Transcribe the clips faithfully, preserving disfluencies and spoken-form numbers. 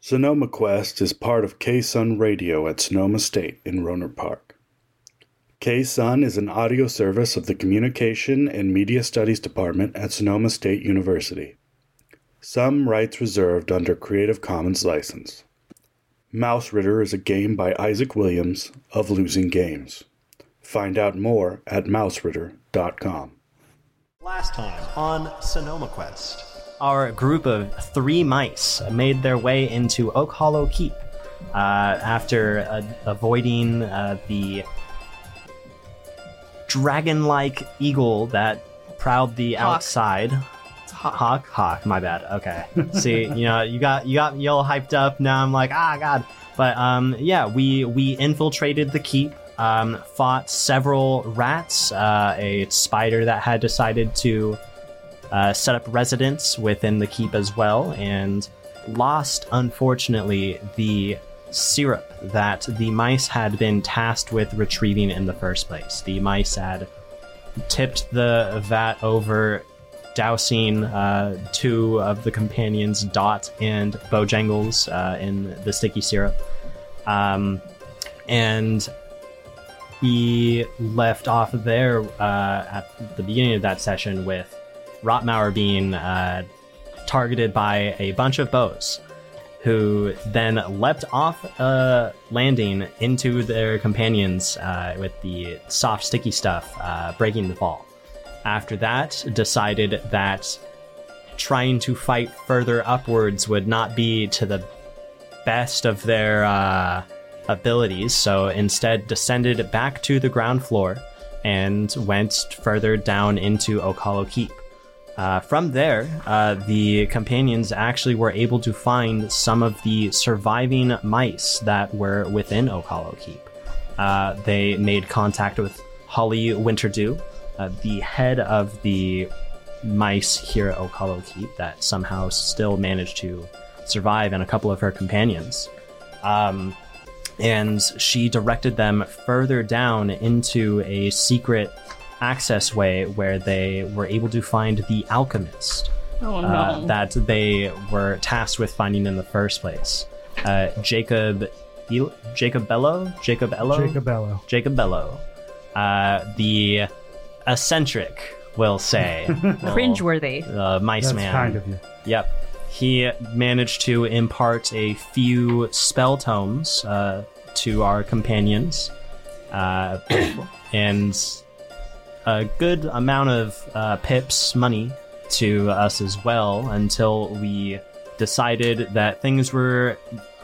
Sonoma Quest is part of K-Sun Radio at Sonoma State in Rohnert Park. K-Sun is an audio service of the Communication and Media Studies Department at Sonoma State University. Some rights reserved under Creative Commons license. Mouse Ritter is a game by Isaac Williams of Losing Games. Find out more at mouse ritter dot com. Last time on Sonoma Quest, our group of three mice made their way into Oak Hollow Keep uh, after uh, avoiding uh, the dragon-like eagle that prowled the Hawk. outside. It's hawk. Hawk, hawk. My bad. Okay. See, you know, you got you got me all hyped up. Now I'm like, ah, god. But um, yeah, we we infiltrated the keep. Um, fought several rats. Uh, a spider that had decided to uh, set up residence within the keep as well, and lost, unfortunately, the syrup that the mice had been tasked with retrieving in the first place. The mice had tipped the vat over, dousing uh, two of the companions, Dot and Bojangles, uh, in the sticky syrup. Um, and we left off there uh, at the beginning of that session with Rotmauer being uh, targeted by a bunch of bows, who then leapt off a landing into their companions uh, with the soft, sticky stuff, uh, breaking the fall. After that, decided that trying to fight further upwards would not be to the best of their uh, abilities, so instead descended back to the ground floor and went further down into Oak Hollow Keep. Uh, from there, uh, the companions actually were able to find some of the surviving mice that were within Oak Hollow Keep. Uh, they made contact with Holly Winterdew, uh, the head of the mice here at Oak Hollow Keep, that somehow still managed to survive, and a couple of her companions. Um, and she directed them further down into a secret access way where they were able to find the alchemist Oh, no. uh, that they were tasked with finding in the first place. Uh, Jacob, El- Jacob Bello, Jacob Ello, Jacobello. Jacob Bello, uh, the eccentric, we'll say, Cringeworthy. uh, mice That's man. kind of you. Yep. He managed to impart a few spell tomes uh, to our companions, uh, and a good amount of uh, pips, money, to us as well, until we decided that things were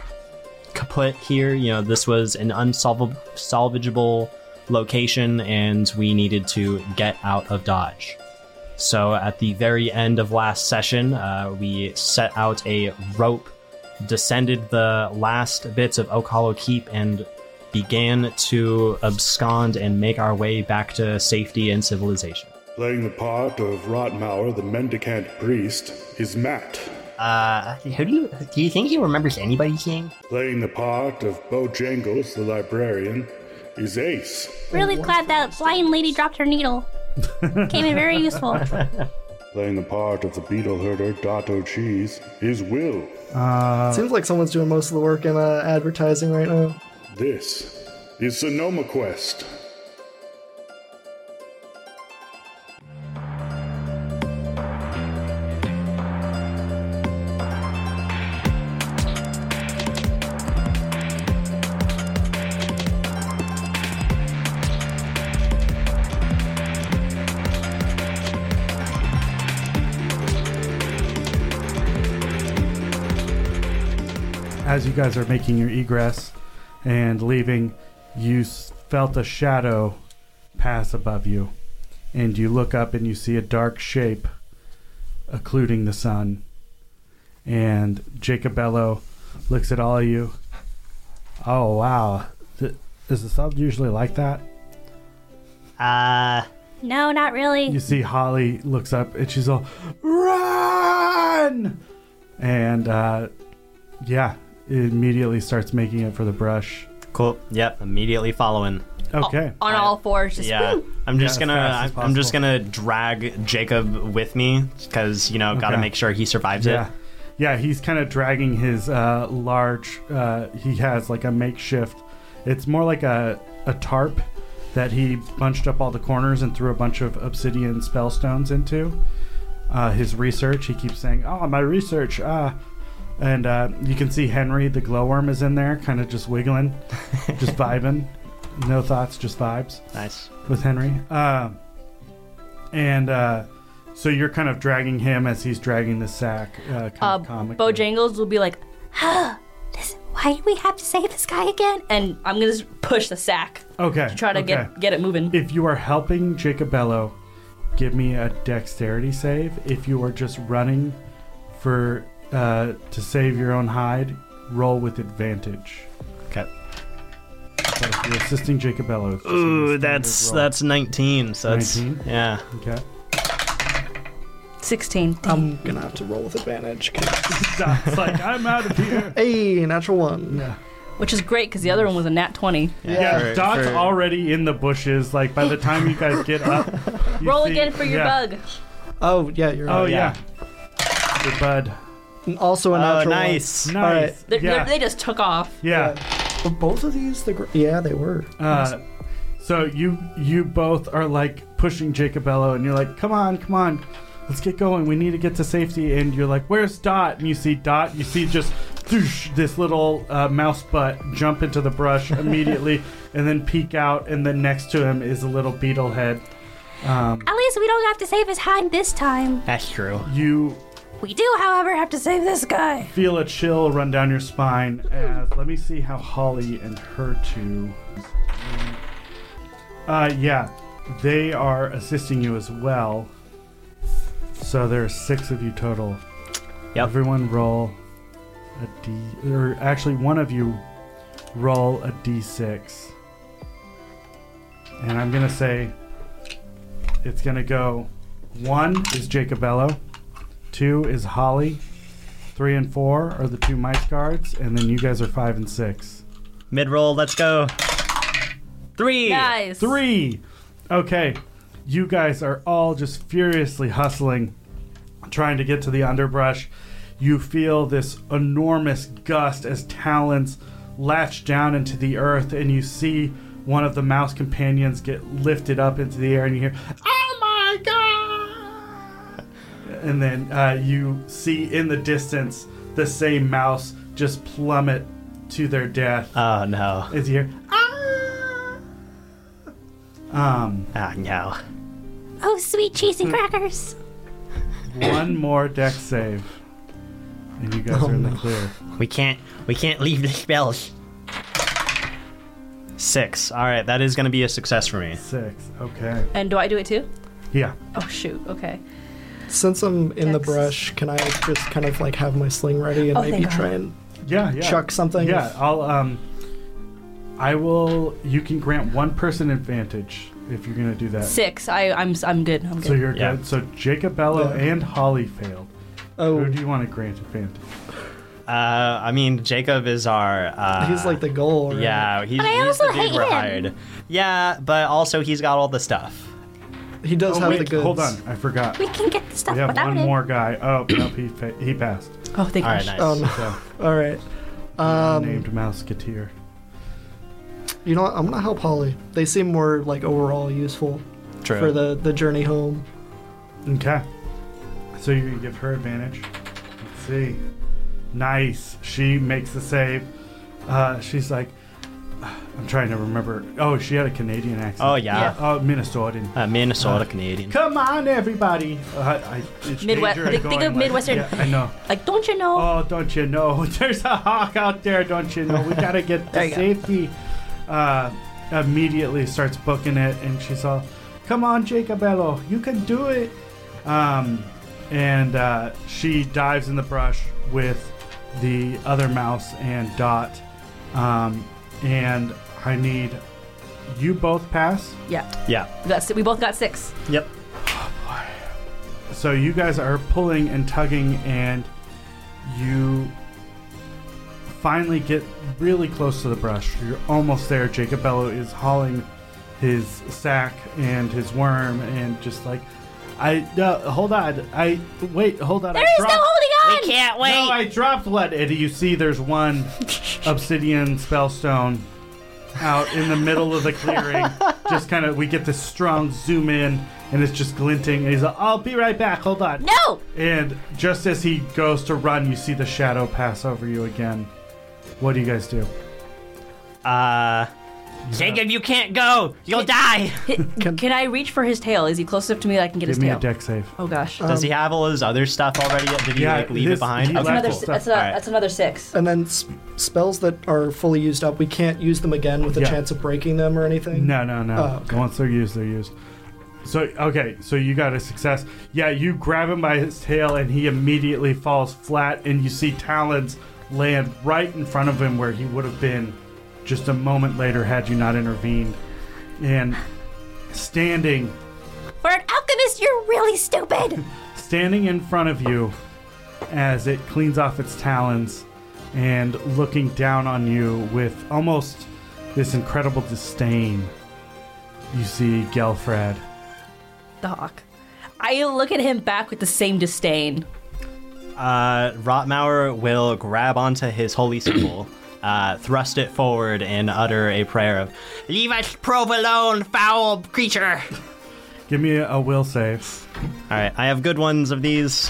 kaput here. You know, this was an unsolvable, salvageable location, and we needed to get out of Dodge. So at the very end of last session, uh, we set out a rope, descended the last bits of Oak Hollow Keep, and began to abscond and make our way back to safety and civilization. Playing the part of Rotmauer, the mendicant priest, is Matt. Uh, who do you do you think he remembers anybody seeing? Playing the part of Bojangles, the librarian, is Ace. Really glad that blind lady dropped her needle. Came in very useful. Playing the part of the beetle herder, Dotto Cheese, is Will. Uh, Seems like someone's doing most of the work in uh, advertising right now. This is Sonoma Quest. as you guys are making your egress and leaving, you s- felt a shadow pass above you. And you look up and you see a dark shape occluding the sun. And Jacobello looks at all of you. Oh, wow. Th- is the sub usually like that? Uh, No, not really. You see Holly looks up and she's all, run! And, uh, yeah, it immediately starts making it for the brush. Cool. Yep. Immediately following. Okay. On all fours, just Yeah. woo. I'm just Yeah, as gonna. fast as I'm just possible. gonna drag Jacob with me because you know got to Okay. make sure he survives Yeah. it. yeah, he's kind of dragging his uh, large. Uh, he has like a makeshift. It's more like a a tarp that he bunched up all the corners and threw a bunch of obsidian spell stones into. Uh, his research. He keeps saying, "Oh, my research." Ah. And uh, you can see Henry, the glowworm, is in there, kind of just wiggling, just vibing. No thoughts, just vibes. Nice. With Henry. Uh, and uh, so you're kind of dragging him as he's dragging the sack. Uh, kind Uh, of comically. Bojangles will be like, Huh. This, why do we have to save this guy again? and I'm gonna just push the sack Okay. to try to okay. get get it moving. If you are helping Jacobello, give me a dexterity save. If you are just running for uh, to save your own hide, roll with advantage. Okay. But if you're assisting Jacobello, it's just a Ooh, standard that's roll. that's nineteen. So that's nineteen? yeah. Okay. sixteen. I'm gonna have to roll with advantage. It's like, I'm out of here. Hey, natural one. Yeah. Which is great because the other one was a nat twenty. Yeah, for- Dot's for- already in the bushes. Like, by the time you guys get up, you Roll see- again for your yeah. bug. Oh yeah, you're Oh, right. yeah. Good bud. And also a Oh, natural nice. Nice. right. They're, yeah. they're, they just took off. yeah. one. Were both of these the? Gr- yeah, they were. Uh, so you you both are like pushing Jacobello, and you're like, come on, come on, let's get going. We need to get to safety. And you're like, where's Dot? And you see Dot. You see just thoosh, this little uh, mouse butt jump into the brush immediately, and then peek out. And then next to him is a little beetle head. Um, At least we don't have to save his hide this time. That's true. you We do, however, have to save this guy. feel a chill run down your spine as let me see how Holly and her two. Uh, yeah, they are assisting you as well. So there's six of you total. Yep. Everyone roll a d, or actually one of you roll a d six. And I'm gonna say it's gonna go. One is Jacobello. Two is Holly. Three and four are the two mice guards, and then you guys are five and six. Mid roll. Let's go. Three. Nice. Three! Okay, you guys are all just furiously hustling, trying to get to the underbrush. You feel this enormous gust as talons latch down into the earth, and you see one of the mouse companions get lifted up into the air, and you hear, "Oh my god!" And then uh, you see in the distance the same mouse just plummet to their death. Oh no. As you hear, "Ah!" Um, Oh no. Oh, sweet cheese and crackers. one more deck save, and you guys are in the clear. We can't. We can't leave the spells. Six. All right, that is going to be a success for me. Six. Okay. And do I do it too? Yeah. Oh shoot. Okay. Since I'm in the Dex. brush, can I just kind of like have my sling ready and Oh, maybe thank try God. and Yeah. Yeah. chuck something? Yeah. I'll. Um. I will. You can grant one person advantage if you're gonna do that. Six. I I'm I'm good. I'm good. So you're Yeah. good. So Jacobello Yeah. and Holly failed. Oh, Who do you want to grant advantage? Uh, I mean, Jacob is our. Uh, he's like the goal. Right? Yeah, he's, But I he's also the dude hate we're him. hired. Yeah, but also he's got all the stuff. He does Oh have wait, the goods. hold on. I forgot. We can get the stuff We have without one him. more guy. Oh, nope, he fa- he passed. oh, thank All you. right, nice. Oh no. So, All right. Um, named Mouseketeer. you know what? I'm gonna help Holly. They seem more like overall useful True. for the the journey home. Okay. So you're gonna give her advantage. Let's see. Nice. She makes the save. Uh, she's like, I'm trying to remember. Oh, she had a Canadian accent. Oh yeah, Oh, Minnesotan. Uh, Minnesota Canadian. Come on, everybody. Uh, I, it's Midwest- danger think- think going of like- Midwestern. Yeah, I know. Like, don't you know? Oh, don't you know? There's a hawk out there, don't you know? We gotta get There to you go. safety. Uh, immediately starts booking it, and she's all, "Come on, Jacobello, you can do it." Um, and uh, she dives in the brush with the other mouse and Dot. Um, and I need you both pass. Yeah. Yeah. We got si- we both got six. Yep. So you guys are pulling and tugging, and you finally get really close to the brush. You're almost there. Jacobello is hauling his sack and his worm, and just like, I uh, hold on. I wait. Hold on. There I is dropped, no holding on! We can't wait. No, I dropped one. And you see there's one obsidian spellstone out in the middle of the clearing. Just kind of, we get this strong zoom in, and it's just glinting. And he's like, I'll be right back. Hold on. No! And just as he goes to run, you see the shadow pass over you again. What do you guys do? Uh, Jacob, you can't go. You'll die. Can, can I reach for his tail? Is he close enough to me that I can get Give his me tail? a deck save. Oh gosh. does he have all his other stuff already? Did he Yeah, like leave his- it behind? he That's Okay, left another. cool. s- That's, a, Alright. that's another six. And then s- spells that are fully used up, we can't use them again with a Yeah. chance of breaking them or anything? No, no, no. Oh, okay. Once they're used, they're used. So, okay, so you got a success. Yeah, you grab him by his tail, and he immediately falls flat, and you see talons land right in front of him where he would have been just a moment later had you not intervened. And standing, For an alchemist, you're really stupid! standing in front of you as it cleans off its talons and looking down on you with almost this incredible disdain, you see Gelfrad. The hawk. I look at him back with the same disdain. Uh, Rotmauer will grab onto his holy symbol, uh, thrust it forward, and utter a prayer of, Leave us prove alone, foul creature. Give me a, a will save. all right, I have good ones of these.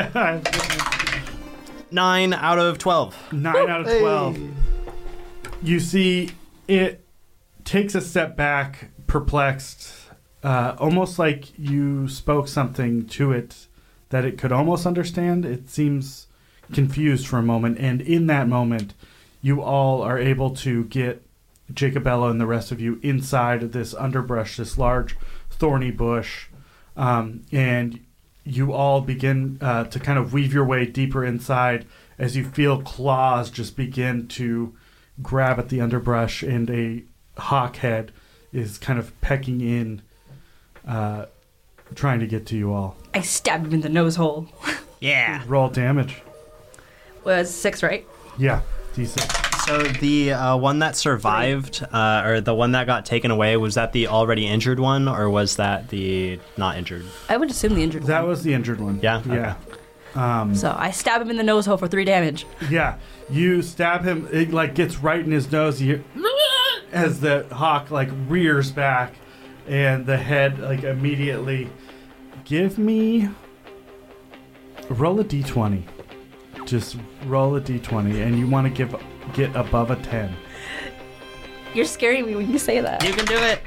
Nine out of twelve. Nine out of Hey. twelve. You see, it takes a step back, perplexed, uh, almost like you spoke something to it that it could almost understand. It seems confused for a moment, and in that moment, you all are able to get Jacobello and the rest of you inside of this underbrush, this large thorny bush, um, and you all begin uh, to kind of weave your way deeper inside as you feel claws just begin to grab at the underbrush, and a hawk head is kind of pecking in, uh, trying to get to you all. I stabbed him in the nose hole. Yeah. Roll damage. Was six, right? Yeah, decent. So the uh, one that survived, uh, or the one that got taken away, was that the already injured one, or was that the not injured? I would assume the injured That one. was the injured one. Yeah? Yeah. Um, So I stab him in the nose hole for three damage. Yeah, you stab him. It like gets right in his nose. You hear, as the hawk like rears back, and the head like immediately. Give me. Roll a d twenty. Just roll a d twenty, and you want to give get above a ten. You're scaring me when you say that. You can do it.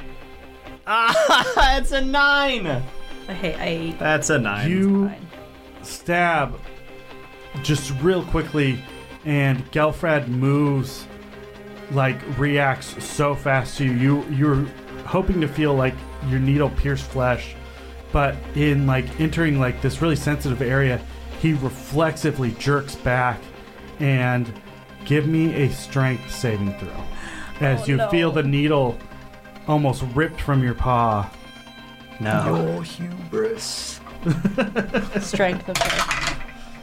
Ah, it's a nine. I hate. I. That's a nine. You Fine. stab just real quickly, and Gelfrad moves, like reacts so fast to you. you. You're hoping to feel like your needle pierced flesh, but in like entering like this really sensitive area, he reflexively jerks back and give me a strength saving throw as Oh, you no. feel the needle almost ripped from your paw. No. Oh, hubris. Strength. Okay.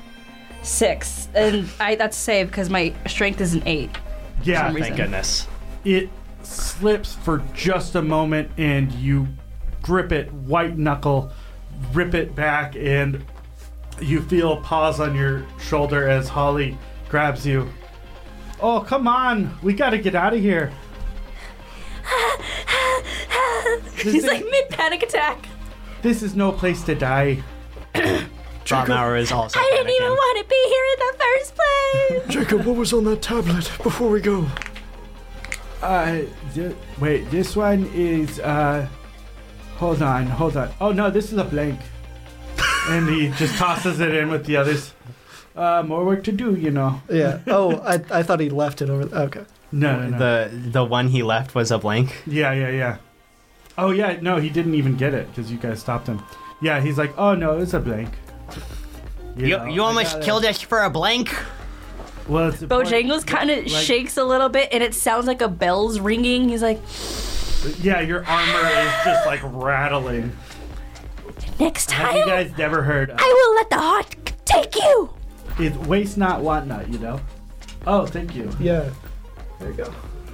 Six, and I that's save because my strength is an eight. Yeah, some reason. Thank goodness. it slips for just a moment, and you grip it, white knuckle, rip it back, and you feel a pause on your shoulder as Holly grabs you. Oh, come on. We got to get out of here. This He's is- like mid panic attack. This is no place to die. Rotmauer is also I didn't even panicking. want to be here in the first place! Jacob, what was on that tablet before we go? Uh, th- wait, this one is, uh, hold on, hold on. Oh, no, this is a blank. And he just tosses it in with the others. Uh, more work to do, you know. Yeah. Oh, I, I thought he left it over. Okay. No, no, no. The the one he left was a blank. Yeah, yeah, yeah. Oh, yeah, no, he didn't even get it because you guys stopped him. Yeah, he's like, oh, no, it's a blank. You, know, you I almost gotta- killed us for a blank. Well, it's a point- Bojangles kind of like- shakes a little bit, and it sounds like a bell's ringing. He's like, Yeah, your armor is just like rattling. Next Have you time, guys never heard? Of, I will let the hawk take you! it's waste not, want not, you know? Oh, thank you. Yeah. There you go.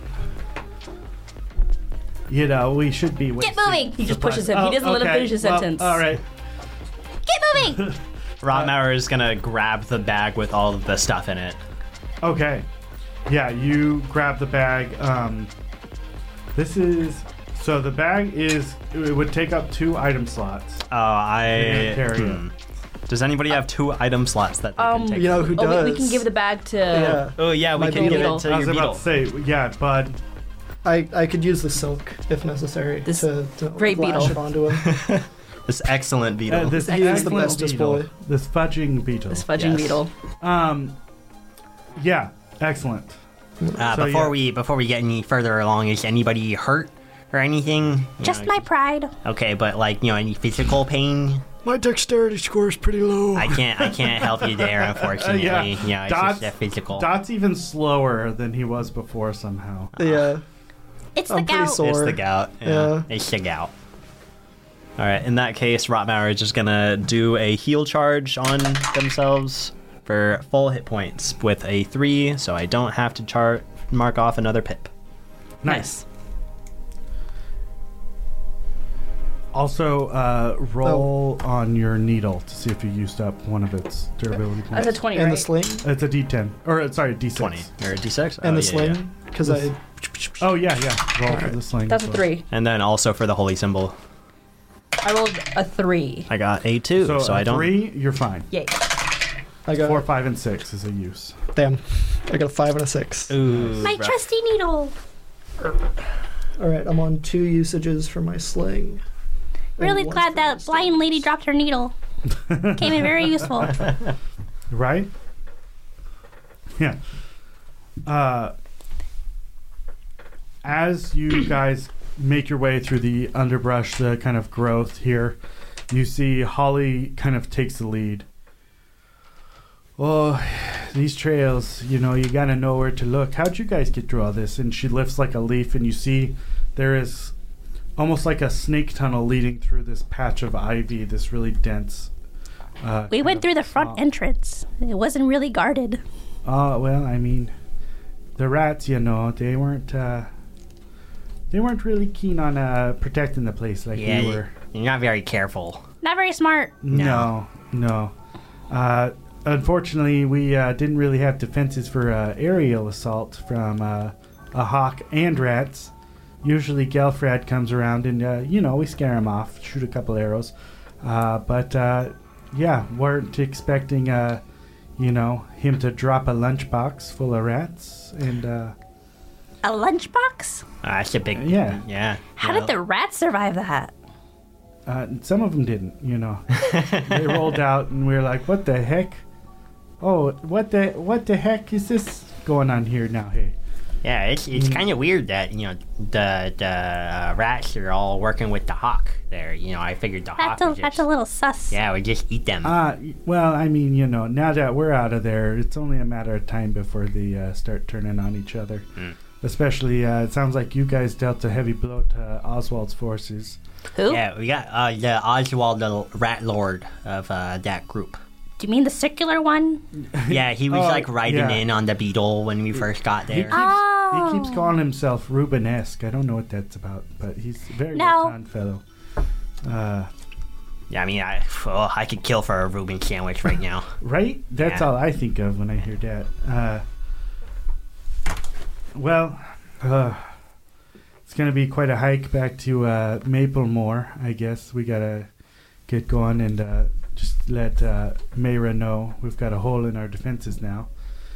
You know, we should be wasting moving! he just supplies. pushes him. He doesn't let him okay, finish his well, sentence. all right. Get moving! Rotmauer is gonna grab the bag with all of the stuff in it. Okay. Yeah, you grab the bag. Um, this is so the bag is it would take up two item slots. Oh, I. Carry it. hmm. Does anybody have two item slots that they Um, can take? You know who Oh, does? we, we can give the bag to. Yeah. Oh yeah, we My can give beetle. it to I your was beetle. about to say, yeah, Bud. I, I could use the silk if necessary This to, to great lash beetle. it onto him. This excellent beetle. Uh, this He's the excellent bestest beetle. boy. This fudging beetle. This fudging Yes. beetle. Um, yeah, excellent. Uh, So, before yeah. we before we get any further along, is anybody hurt or anything? You Just know, my pride. Okay, but like you know, any physical pain? My dexterity score is pretty low. I can't I can't help you there, unfortunately. yeah. Yeah, it's Dot's, just a physical. Dot's even slower than he was before somehow. yeah. It's the I'm pretty gout. sore. It's the gout. Yeah. Yeah. It's a gout. All right. In that case, Rotmauer is just gonna do a heal charge on themselves for full hit points with a three, so I don't have to char- mark off another pip. Nice. Also, uh, roll on your needle to see if you used up one of its durability That's points. a twenty, And right? the sling. It's a D ten. Or, uh, sorry, D six. Twenty or a d six. And oh, the yeah, yeah. sling. Because This- I. Oh, yeah, yeah. Roll for the sling. That's as a well. three. And then also for the holy symbol, I rolled a three. I got a two, So, so, a I don't. three, you're fine. Yay. I got. Four, five, and six is a use. Damn. I got a five and a six. Ooh, My rough. trusty needle. All right, I'm on two usages for my sling. And Really one glad for my that blind lady dropped her needle. Came in very useful. Right? Yeah. Uh, as you guys make your way through the underbrush, the kind of growth here, you see Holly kind of takes the lead. Oh, these trails, you know, you gotta know where to look. How'd you guys get through all this? And she lifts like a leaf, and you see there is almost like a snake tunnel leading through this patch of ivy, this really dense. Uh, We kind went of through the front swamp. entrance. It wasn't really guarded. Oh, well, I mean, the rats, you know, they weren't, uh, they weren't really keen on, uh, protecting the place like Yeah, we were. you're not very careful. Not very smart. No, no. Uh, unfortunately, we, uh, didn't really have defenses for, uh, aerial assault from, uh, a hawk and rats. Usually Gelfrad comes around and, uh, you know, we scare him off, shoot a couple arrows. Uh, but, uh, yeah, weren't expecting, uh, you know, him to drop a lunchbox full of rats, and uh, A lunchbox? Uh, that's a big. Yeah. Yeah. How you did know. the rats survive that? uh, some of them didn't. You know, they rolled out, and we were like, "What the heck? Oh, what the what the heck is this going on here now?" Hey, Yeah, it's it's kind of weird that you know the the uh, rats are all working with the hawk there. You know, I figured the hawk That's a, would that's just a little sus. yeah would just eat them. uh, well, I mean, you know, now that we're out of there, it's only a matter of time before they uh, start turning on each other. Mm. Especially, uh, it sounds like you guys dealt a heavy blow to Oswald's forces. Who? Yeah, we got uh, the Oswald, the rat lord of uh, that group. Do you mean the circular one? Yeah, he was Oh, like riding yeah. in on the beetle when we first got He there. keeps, Oh. he keeps calling himself Rubenesque. I don't know what that's about, but he's a very No. well-known fellow. Uh, Yeah, I mean, I oh, I could kill for a Reuben sandwich right now. right? That's Yeah. all I think of when I hear that. Uh, well, uh, it's going to be quite a hike back to uh, Maplemore, I guess. We got to get going and uh, just let uh, Mayra know we've got a hole in our defenses now.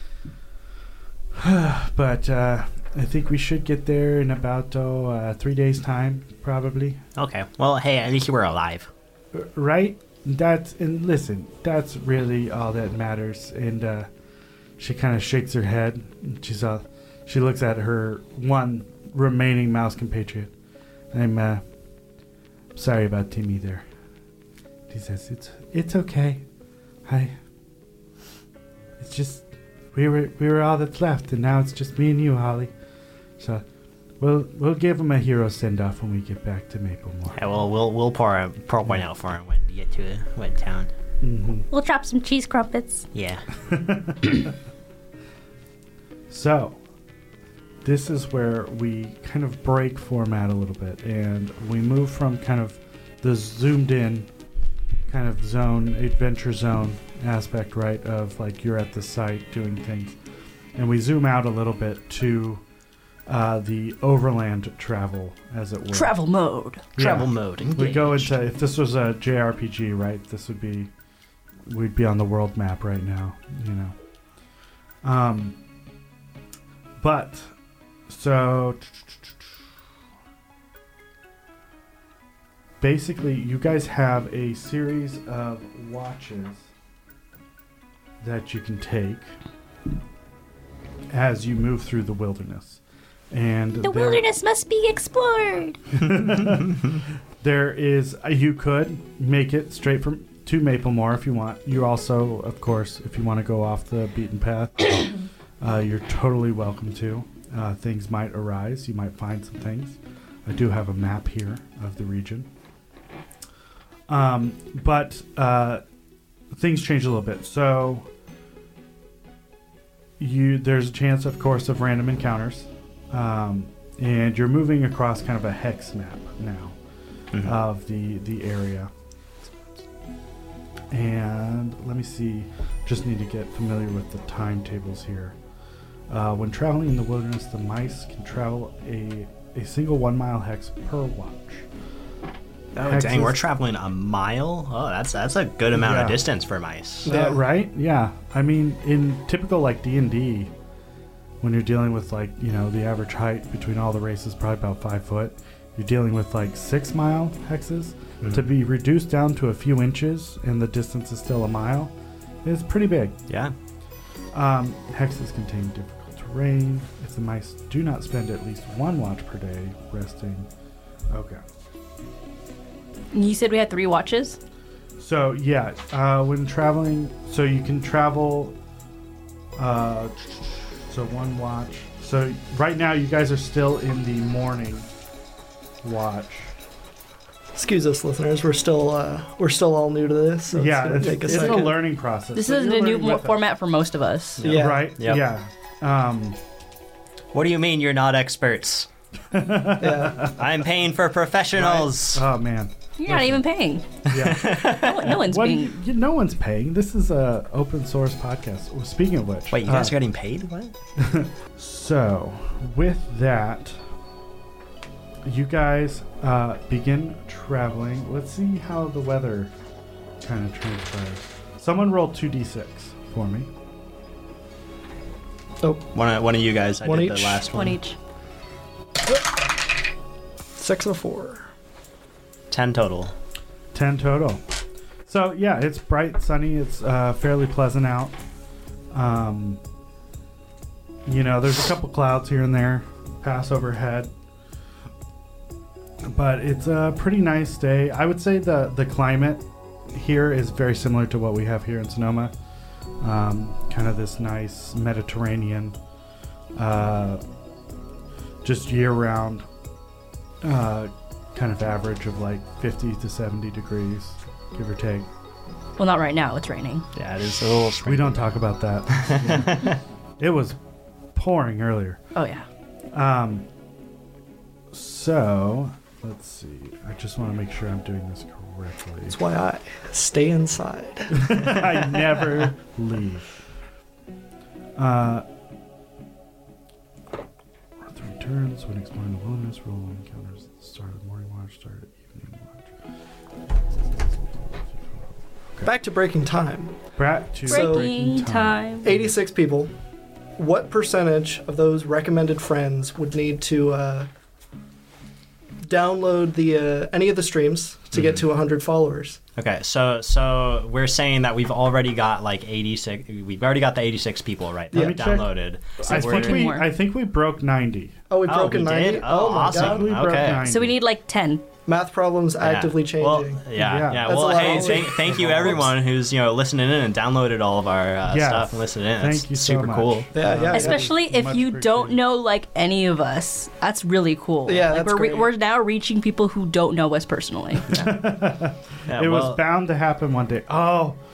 But uh, I think we should get there in about oh, uh, three days' time, probably. Okay, well, hey, at least we're alive. Uh, right? That's and listen, that's really all that matters. And uh, she kind of shakes her head. And she's all, she looks at her one remaining mouse compatriot. I'm uh, sorry about Timmy there. He says it's it's okay. I. It's just we were we were all that's left, and now it's just me and you, Holly. So we'll we'll give him a hero send off when we get back to Maplemore. Yeah, well, we'll we'll pour a, pour one out for him when we get to the wet town. Mm-hmm. We'll drop some cheese crumpets. Yeah. So, this is where we kind of break format a little bit, and we move from kind of the zoomed in kind of zone, adventure zone aspect, right? Of like you're at the site doing things. And we zoom out a little bit to uh, the overland travel, as it were. Travel mode. Yeah. Travel mode. Engaged. We go into, if this was a J R P G, right? This would be, we'd be on the world map right now, you know. Um, but, so, basically, you guys have a series of watches that you can take as you move through the wilderness. And The there- wilderness must be explored. There is, uh, you could make it straight from to Maplemore if you want. You also, of course, if you want to go off the beaten path, uh, you're totally welcome to. Uh, things might arise. You might find some things. I do have a map here of the region. Um, but uh, things change a little bit. So you there's a chance, of course, of random encounters. Um, and you're moving across kind of a hex map now Mhm. of the the area. And let me see, just need to get familiar with the timetables here. Uh, when traveling in the wilderness, the mice can travel a, a single one mile hex per watch. Oh, Hexes- dang, we're traveling a mile? Oh, that's that's a good amount of Yeah. distance for mice. Yeah. Uh, right? Yeah. I mean, in typical like D and D, when you're dealing with like, you know, the average height between all the races, probably about five foot, you're dealing with like six mile hexes. Mhm. To be reduced down to a few inches and the distance is still a mile is pretty big. Yeah. Um, hexes contain difficult terrain. If the mice do not spend at least one watch per day resting. Okay. You said we had three watches? So, yeah, uh, when traveling, so you can travel, uh, so one watch. So, right now, you guys are still in the morning watch. Excuse us, listeners. We're still uh, we're still all new to this. So yeah, it's gonna it's, take a it's a second. learning process. This So isn't you're a new learning mo- with us. format for most of us. Yeah. Right? Yep. Yeah. Um, What do you mean you're not experts? Yeah. I'm paying for professionals. oh, man. You're not even paying. Yeah. No, no one's What, being. you, no one's paying. This is a open source podcast. Well, speaking of which, Wait, you guys uh, are getting paid? What? so with that, you guys uh, begin traveling. Let's see how the weather kind of transpires. Someone roll two d six for me. Oh, One of, one of you guys. I One did each? the last one. One each. six and a four. Ten total. ten total. So yeah, it's bright, sunny. It's uh, fairly pleasant out. Um, you know, there's a couple clouds here and there pass overhead, but it's a pretty nice day. I would say the the climate here is very similar to what we have here in Sonoma. Um, kind of this nice Mediterranean, uh, just year-round, uh, kind of average of like fifty to seventy degrees, give or take. Well, not right now. It's raining. Yeah, it is a little strange. We don't talk about that. Yeah. It was pouring earlier. Oh, yeah. Um, so, let's see. I just want to make sure I'm doing this correctly. That's why I stay inside. I never leave. Uh, three turns when exploring the wilderness, roll encounters at the start of the morning watch, start at evening watch. Okay. Back to breaking time. Back to So- Breaking time. eighty-six people. What percentage of those recommended friends would need to uh, download the uh, any of the streams to get to one hundred followers? Okay, so so we're saying that we've already got like eighty-six. We've already got the eighty-six people right that Let me have check. downloaded. So I we're- think we more. I think we broke ninety. Oh, we've Oh, broken we ninety. did? Oh, my awesome. god! We broke Okay. ninety. So we need like ten. Math problems Yeah. actively changing. Well, yeah, Yeah. yeah. That's Well, a lot. hey, thank, thank you everyone who's you know listening in and downloaded all of our uh, Yes. stuff and listening in. Thank It's you so super much. cool. Yeah, yeah, yeah. Especially if Much you don't appreciated. know like any of us. That's really cool. Yeah, like, that's we're, great. we're now reaching people who don't know us personally. Yeah, it well, was bound to happen one day. Oh,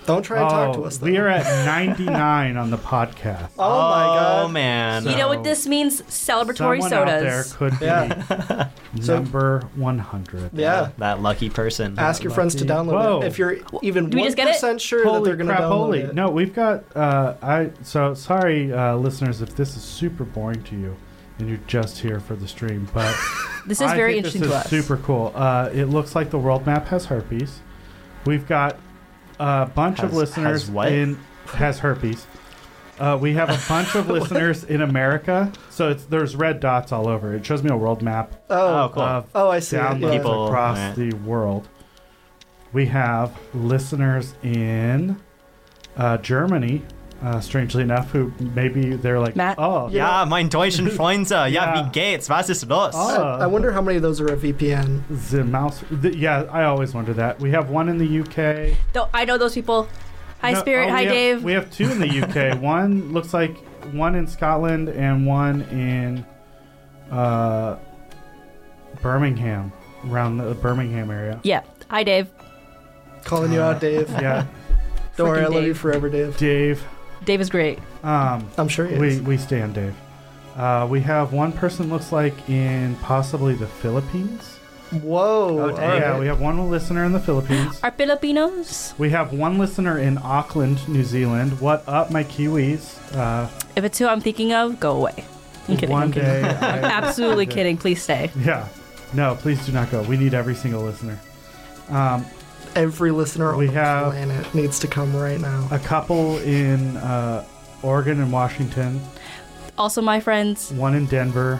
Don't try and talk Oh, to us, though. we are at ninety-nine on the podcast. Oh, my God. Oh man. You know what this means? Celebratory Someone out there sodas. could be Yeah. So- number one hundred. Yeah. That lucky person. Ask your friends to lucky. download Whoa. it. If you're even Do we one just get it? percent sure that Holy they're going to crap, download holy. it. No, we've got, uh, I, so sorry, uh, listeners, if this is super boring to you and you're just here for the stream, but This is I very think interesting this to is us. super cool. Uh, it looks like the world map has herpes. We've got a bunch of Has- listeners has what? in, has herpes. Uh, we have a bunch of listeners in America, so it's there's red dots all over. It shows me a world map Oh, Oh, cool. of oh, I see. it, downloads yeah. People- across yeah. the world. We have listeners in uh, Germany, uh, strangely enough, who maybe they're like, Matt? oh, Ja, mein deutschen Freunde. Ja, Ja. wie geht's? Was ist los? Oh. I, I wonder how many of those are a V P N. the mouse. The, yeah, I always wonder that. We have one in the U K. Though I know those people. Hi, No, Spirit. oh, Hi, we have- Dave. We have two in the U K. One looks like one in Scotland and one in uh, Birmingham, around the Birmingham area. Yeah. Hi, Dave. Calling you out, Dave. Yeah, Don't worry, I Freaking love you Dave. forever, Dave. Dave. Dave is great. Um, I'm sure he we is. we stand Dave. Uh, we have one person looks like in possibly the Philippines. Whoa. Oh, all dang. Yeah, right. we have one listener in the Philippines. Are Filipinos? We have one listener in Auckland, New Zealand. What up, my Kiwis? Uh, If it's who I'm thinking of, go away. I'm kidding. one I'm kidding. day. I- Absolutely kidding. Please stay. Yeah. No, please do not go. We need every single listener. Um, Every listener We on the have- planet needs to come right now. a couple in uh, Oregon and Washington. Also, my friends. One in Denver.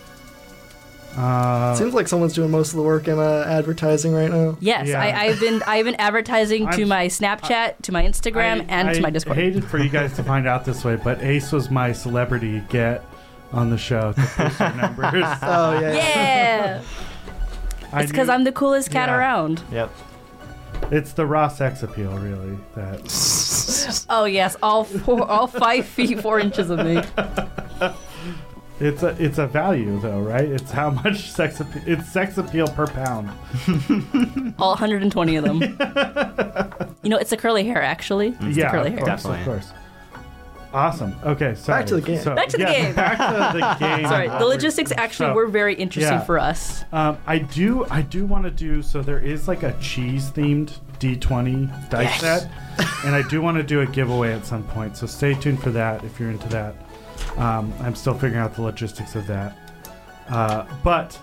Uh, Seems like someone's doing most of the work in uh, advertising right now. Yes, Yeah. I, I've been I've been advertising to I'm- my Snapchat, to my Instagram, I- and to I my Discord. hated for you guys to find out this way, but Ace was my celebrity get on the show to push your numbers. Oh, yeah. Yeah, I it's because knew- I'm the coolest cat Yeah. around. Yep. It's the raw sex appeal, really. That Oh yes, all four, all five feet four inches of me. it's a it's a value though, right? It's how much sex appeal. It's sex appeal per pound. All one hundred twenty of them. You know, it's the curly hair actually. It's yeah, the curly of hair. course, Definitely. of course. Awesome. Okay, sorry. to the game. So- Back to the yes, game. Back to the game. Sorry, the logistics actually So- were very interesting yeah. for us. Um, I do, I do want to do. So there is like a cheese themed D twenty dice set, and I do want to do a giveaway at some point. So stay tuned for that if you're into that. Um, I'm still figuring out the logistics of that. Uh, but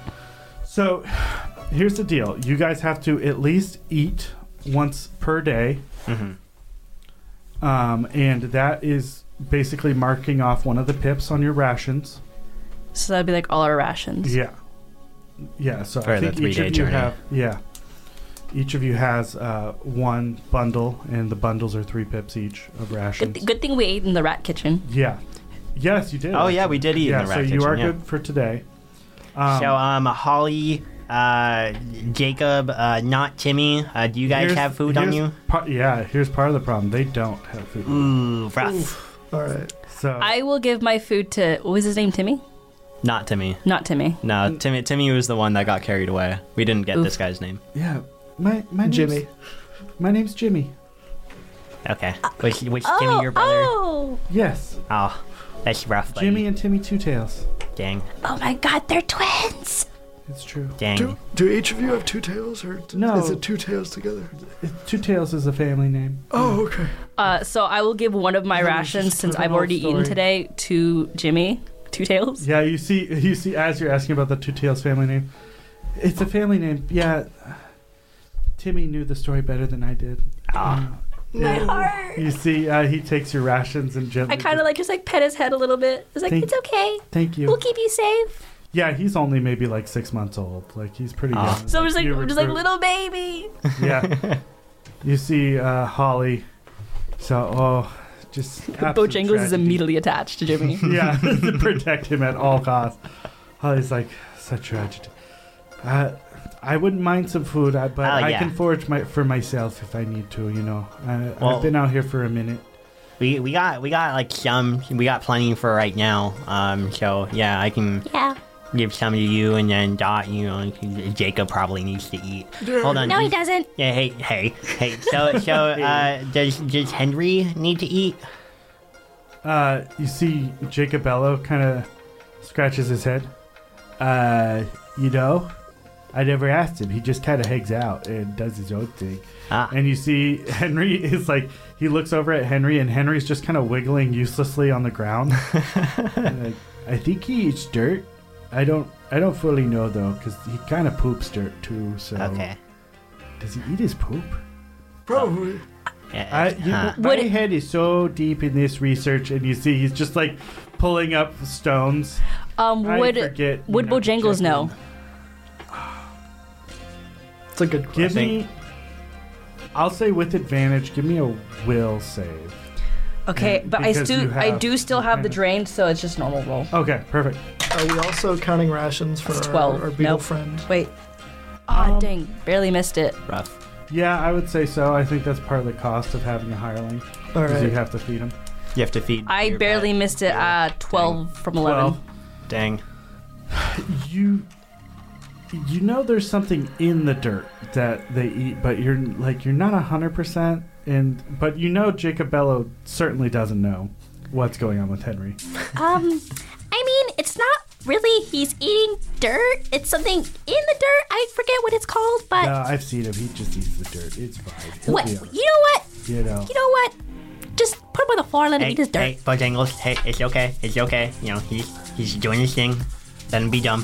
so here's the deal: you guys have to at least eat once per day, Mm-hmm. um, and that is basically marking off one of the pips on your rations. So that'd be like all our rations. Yeah. Yeah, so For I the think each three-day of you journey. have yeah. Each of you has uh, one bundle, and the bundles are three pips each of rations. Good, good thing we ate in the rat kitchen. Yeah. Yes, you did. Oh, yeah, actually. we did eat in yeah, the rat so you kitchen, are yeah. good for today. Um, So, um, Holly, uh, Jacob, uh, not Timmy. Uh, do you guys here's- have food on here's you? par- yeah, here's part of the problem. They don't have food. Ooh, rough. All right. So I will give my food to, what was his name, Timmy? Not Timmy. Not Timmy. No, Timmy. Timmy was the one that got carried away. We didn't get Oof. this guy's name. yeah, my my name's, Jimmy. My name's Jimmy. Okay. Was, was Timmy your brother? oh! Yes, Oh, that's rough, buddy. Jimmy and Timmy Two Tails. Dang. Oh my god, they're twins! It's true. Dang. Do, do each of you have two tails, or d- No. is it two tails together? It- Two Tails is a family name. Oh, okay. Uh, so I will give one of my That was rations, just since an I've old already eaten story. today, to Jimmy. Two Tails. Yeah, you see, you see, as you're asking about the Two Tails family name, it's a family name. Yeah, Timmy knew the story better than I did. Ah. My heart! You see, uh, he takes your rations and gently. I kind of like just like pet his head a little bit. It's like, Thank- it's okay. Thank you. We'll keep you safe. Yeah, he's only maybe like six months old. Like he's pretty Ah. young. So I'm just like, You I'm just like recruit- little baby. Yeah. You see, uh, Holly. So, oh, just. absolute Bojangles is tragedy. immediately attached to Jimmy. Yeah, to protect him at all costs. Holly's like, such tragedy. Uh, I wouldn't mind some food, I, but Oh, I yeah. can forage my for myself if I need to. You know, I, Well- I've been out here for a minute. We we got we got like some we got plenty for right now. Um. So yeah, I can. Yeah. give some to you, and then Dot, you know, Jacob probably needs to eat. Hold on. No, he doesn't. Yeah, hey, hey, hey. So, so, uh, does does Henry need to eat? Uh, you see Jacobello kind of scratches his head. Uh, you know, I never asked him. He just kind of hangs out and does his own thing. Ah. And you see Henry is like, he looks over at Henry, and Henry's just kind of wiggling uselessly on the ground. And I, I think he eats dirt. I don't, I don't fully know though, because he kind of poops dirt too. So, Okay. does he eat his poop? Probably. Yeah, I, you huh. know, my Would- head is so deep in this research, and you see he's just like pulling up stones. Um, I would forget, you would know, to Bojangles check know? in. It's a good Give question. me. I'll say with advantage. Give me a will save. Okay, And but I because do you I have- do still have the okay. drained, so it's just normal roll. Okay, perfect. Are we also counting rations for It's our, twelve. our beagle Nope. friend? Wait. Ah, Um, dang, barely missed it. Rough. Yeah, I would say so. I think that's part of the cost of having a hireling, All because you right. have to feed him. You have to feed. I your barely pet. missed it. Uh, twelve from eleven. Well, Dang. you you know there's something in the dirt that they eat, but you're like you're not a hundred percent. And but you know Jacobello certainly doesn't know what's going on with Henry. Um, I mean, it's not really he's eating dirt. It's something in the dirt. I forget what it's called, but No, I've seen him. He just eats the dirt. It's fine. He'll what? be You all right. know what? You know. You know what? Just put him on the floor and let him Hey, eat his dirt. hey, Bojangles, hey, it's okay, it's okay. You know, he's he's doing his thing. Let him be dumb.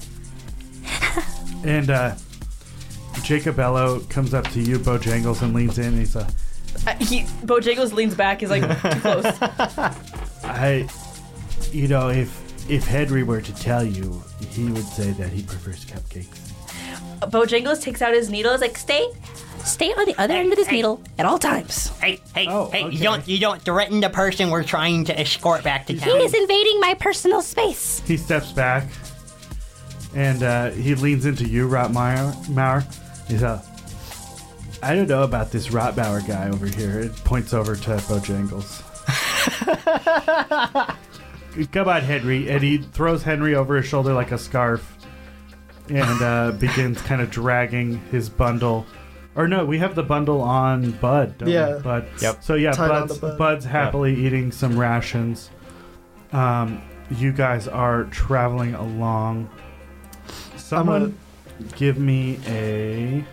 And uh, Jacobello comes up to you, Bojangles, and leans in. And he's like, Uh, he Bojangles leans back. He's like too close. I, you know, if if Henry were to tell you, he would say that he prefers cupcakes. Bojangles takes out his needle. He's like, stay. Stay on the other end of this needle at all times. Hey, hey, Oh, hey! okay. You don't you don't threaten the person we're trying to escort back to He town. is invading my personal space. He steps back, and uh, he leans into you, Rotmeier. Mauer. He's uh, I don't know about this Rotbauer guy over here. It points over to Bojangles. Come on, Henry. And he throws Henry over his shoulder like a scarf and uh, begins kind of dragging his bundle. Or no, we have the bundle on Bud, don't Yeah. we? Bud. Yep. So yeah, Tied on Bud's, to Bud. Bud's happily eating some rations. Um, you guys are traveling along. Someone give me a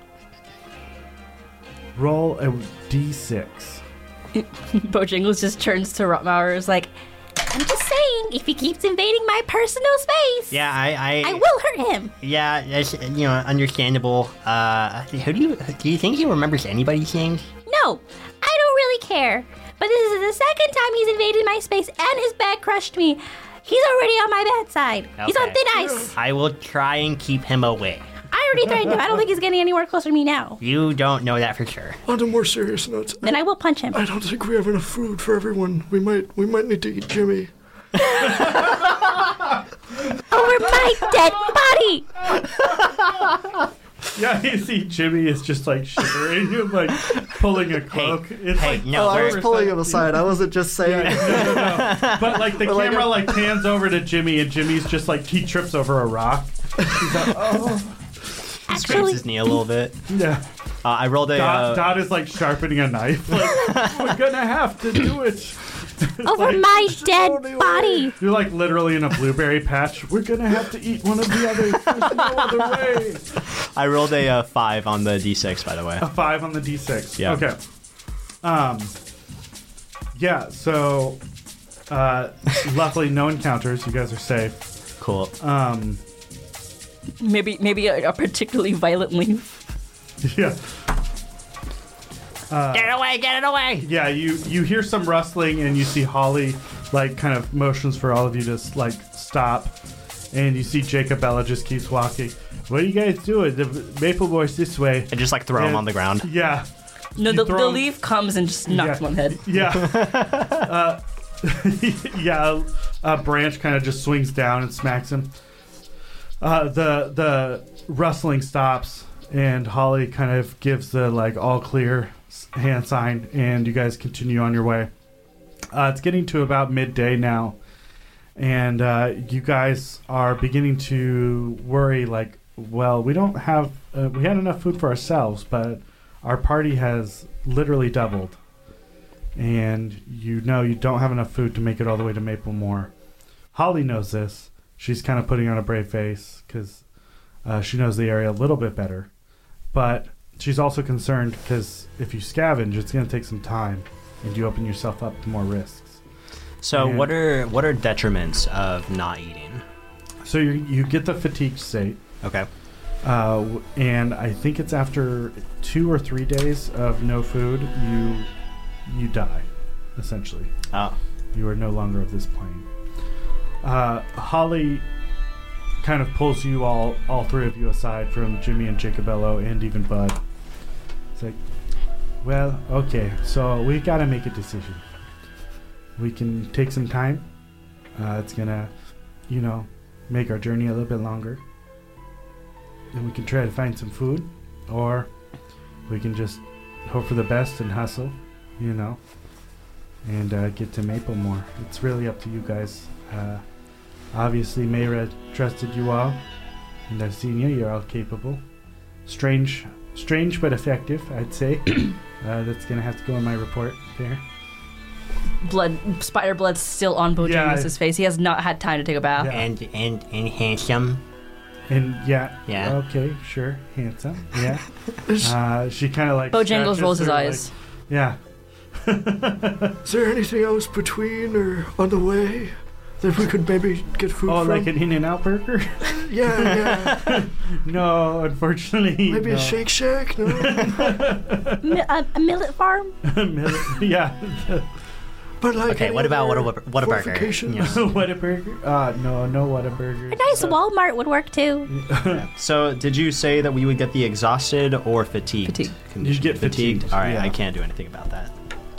roll a d six. Bojangles just turns to Rotmauer. Is like, I'm just saying, if he keeps invading my personal space, Yeah, I, I, I will hurt him. yeah, that's you know understandable. Uh, who do you do you think he remembers anybody's names? No, I don't really care. But this is the second time he's invaded my space and his bag crushed me. He's already on my bad side. He's on Okay. thin ice. I will try and keep him away. I already threatened him. I don't think he's getting anywhere closer to me now. You don't know that for sure. On to more serious notes. Then I will punch him. I don't think we have enough food for everyone. We might we might need to eat Jimmy. Over my dead body. Yeah, you see Jimmy is just like shivering and like pulling a cloak. it's hey, like no, oh, I was we're- pulling him aside. I wasn't just saying. no, no, no. But like the But, like, camera a- like pans over to Jimmy, and Jimmy's just like he trips over a rock. He's like, oh, Scrapes Actually, his knee a little bit. yeah. Uh, I rolled a. Dot, Uh, Dot is like sharpening a knife. Like, we're gonna have to do it. over like- my the dead only body. You're like literally in a blueberry patch. We're gonna have to eat one of the others. There's no other way. I rolled a uh, five on the d six, by the way. A five on the d six. Yeah. Okay. Um. Yeah. So, uh, luckily no encounters. You guys are safe. Cool. Um. maybe maybe a, a particularly violent leaf. Yeah. Get it away! Get it away! Yeah. You you hear some rustling and you see Holly like kind of motions for all of you to like stop, and you see Jacobella just keeps walking. What are you guys doing? The Maple Boy's this way. I just like throw him Yeah. on the ground. Yeah. No, You the, throw the him- leaf comes and just knocks Yeah. him on the head. Yeah. uh, yeah. A branch kind of just swings down and smacks him. Uh, the the rustling stops, and Holly kind of gives the like all clear s- hand sign, and you guys continue on your way. Uh, it's getting to about midday now, And uh, you guys are beginning to worry, like, well, we don't have, uh, we had enough food for ourselves, but our party has literally doubled. And you know you don't have enough food to make it all the way to Maplemore. Holly knows this. She's kind of putting on a brave face because uh, she knows the area a little bit better. But she's also concerned because if you scavenge, it's going to take some time, and you open yourself up to more risks. So And- what are what are detriments of not eating? So you you get the fatigue state, Okay. uh, w- and I think it's after two or three days of no food, you you die, essentially. Oh. You are no longer of this plane. Uh, Holly kind of pulls you all, all three of you aside from Jimmy and Jacobello and even Bud. It's like, well, okay, so we gotta make a decision. We can take some time. Uh, it's gonna, you know, make our journey a little bit longer. And we can try to find some food, or we can just hope for the best and hustle, you know, and uh, get to Maplemore. It's really up to you guys. Uh, obviously, Mayra trusted you all, and I've seen you. You're all capable. Strange, strange but effective, I'd say. uh, that's gonna have to go in my report there. Blood, spider blood's still on Bojangles' Yeah. face. He has not had time to take a bath. Yeah. And and and handsome. And yeah, Yeah. okay, sure, handsome, yeah. uh, she kind of like Bojangles scratches rolls his her, eyes. like- yeah. Is there anything else between or on the way that we could maybe get food Oh, from? like an In-N-Out burger? yeah, yeah. No, unfortunately. Maybe no. a Shake Shack? No? Mi- a, a millet farm? yeah. But like Okay, any what about other what a what a burger? fortifications? Yes. Whataburger? Uh, no, no Whataburger. A nice Walmart would work too. So did you say that we would get the exhausted or fatigued? Fatigued. condition? You'd get fatigued, All right, yeah. I can't do anything about that.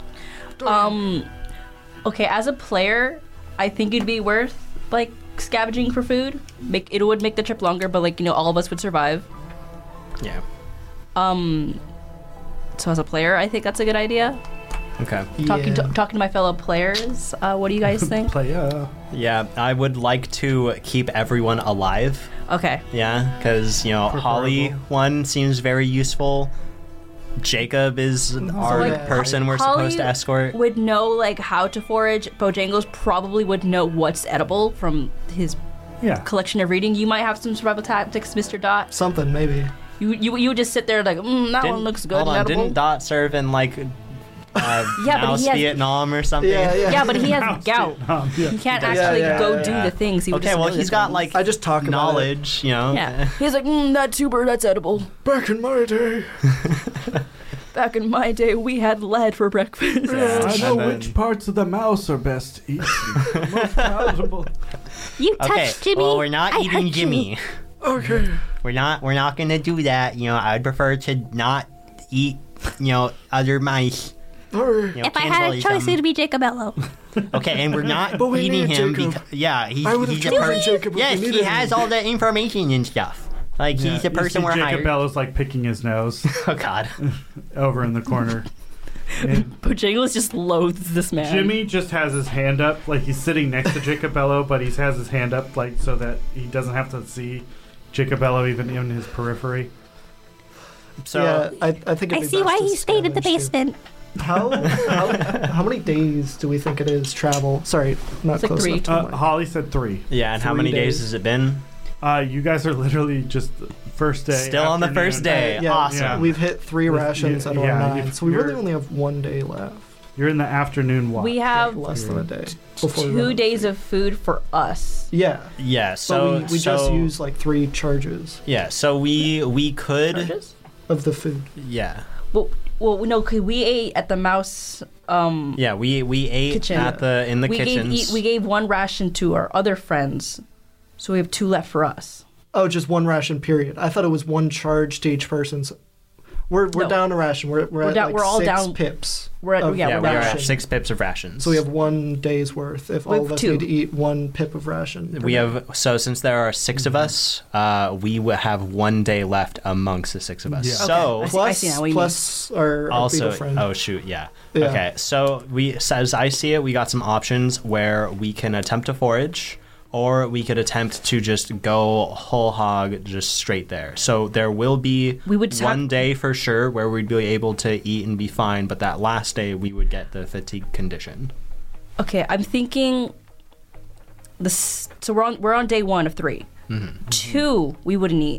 Um, okay, as a player, I think it'd be worth like scavenging for food. Make it would make the trip longer, but like you know, all of us would survive. Yeah. Um, so as a player, I think that's a good idea. Okay. Talking Yeah. to, talking to my fellow players, uh, what do you guys think? Play, uh, Yeah, I would like to keep everyone alive. Okay, Yeah, because, you know, Holly Preferable. one seems very useful. Jacob is our like, person we're Holly supposed to escort. would know like how to forage. Bojangles probably would know what's edible from his yeah. collection of reading. You might have some survival tactics, Mister Dot. Something, maybe. You you you would just sit there like, mm, that Didn't- one looks good. Hold on, and edible. didn't Dot serve in, like, uh, Yeah, but Mouse he has- Vietnam or something? Yeah, yeah. Yeah, but he has Mouse gout. Vietnam, yeah. He can't Yeah, actually yeah, go yeah, do yeah. the things. He would Okay, just well, know he's the got, things. like, I just talk about knowledge, you know? Yeah, he's like, mm, that tuber, that's edible. it. Back in my day. Back in my day, we had lead for breakfast. Yeah. I know And then- which parts of the mouse are best to eat. Most palatable. You touched Okay. Jimmy. Well, we're not I eating hurt you. Jimmy. Okay. We're not. We're not gonna do that. You know, I'd prefer to not eat. You know, other mice. Alright. You know, If I had a cannibalism. choice, it would be Jacobello. Okay, and we're not But we eating need him Jacob. because yeah, he's, I would have he's a chosen person. Jacob if Yes, we he needed has him. all the information and stuff. Like Yeah, he's the you person see we're Jacob hired. Bellow's like picking his nose Oh God. over in the corner. And Bojangles just loathes this man. Jimmy just has his hand up, like he's sitting next to Jacobello, but he has his hand up, like so that he doesn't have to see Jacobello even in his periphery. So, yeah, I, I think it'd I be see best why to he stayed in the scavenge, too. basement. How, how how many days do we think it is travel? Sorry, not It's like close three. enough to Uh, my- Holly said three. yeah, and how Three many days days. has it been? Uh, you guys are literally just first day. Still on the afternoon. first day. Yeah, Awesome. yeah. We've hit three This- rations you- out of yeah, our nine, you've- so we really you're- only have one day left. You're in the afternoon walk. We have Less than a day before we run out two of days food. of food for us. Yeah, Yeah, so so we, we so, just used like three charges Yeah, so we we could Charges? of the food. yeah. Well, well, no, cause we ate at the mouse. Um, Yeah, we we ate Kitchen. at the in the we kitchens. gave eat, we gave one ration to our other friends, so we have two left for us. Oh, just one ration period. I thought it was one charge to each person. So We're we're No. down a ration. We're we're, We're at down- like we're all six down- pips. We're at- of yeah, Yeah, we're we are down at ration. six pips of rations. So we have one day's worth. If We all have of us two. need to eat one pip of ration. per We day. have so since there are six of us, uh, we will have one day left amongst the six of us. Yeah. So Okay. I see- plus now what you plus our, our also, beetle friend. oh shoot, yeah. Yeah. Okay, so we, so as I see it, we got some options where we can attempt to forage, or we could attempt to just go whole hog, just straight there. So there will be We would one have- day for sure where we'd be able to eat and be fine, but that last day we would get the fatigue condition. Okay, I'm thinking this. So we're on we're on day one of three. Mm-hmm. Two, we wouldn't eat.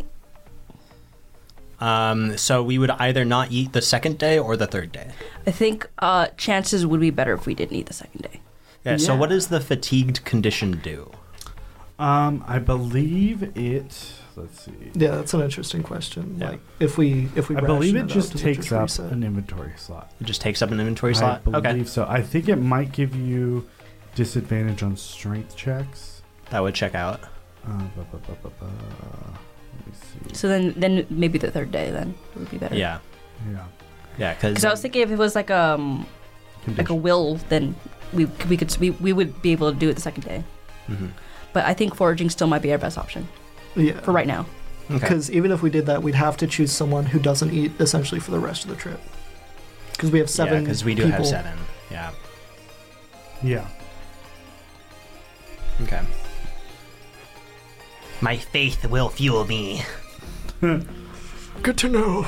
Um, so we would either not eat the second day or the third day. I think uh, chances would be better if we didn't eat the second day. Yeah. So Yeah. what does the fatigued condition do? Um, I believe it. Let's see. Yeah, that's an interesting question. Yeah. Like if we if we I believe ration it out, just does takes up reset? an inventory slot. It just takes up an inventory slot. I believe Okay, so. I think it might give you disadvantage on strength checks. that would check out. Uh, bu- bu- bu- bu- bu- let me see. So then then maybe the third day then would be better. Yeah, Yeah. yeah, because Because I was thinking if it was like um like a Condition. will, then we we could we, we would be able to do it the second day. Mhm. But I think foraging still might be our best option Yeah. for right now. Okay. Because even if we did that, we'd have to choose someone who doesn't eat essentially for the rest of the trip. Because we have seven. Yeah, because we do people. have seven. Yeah. Yeah. Okay. My faith will fuel me. Good to know.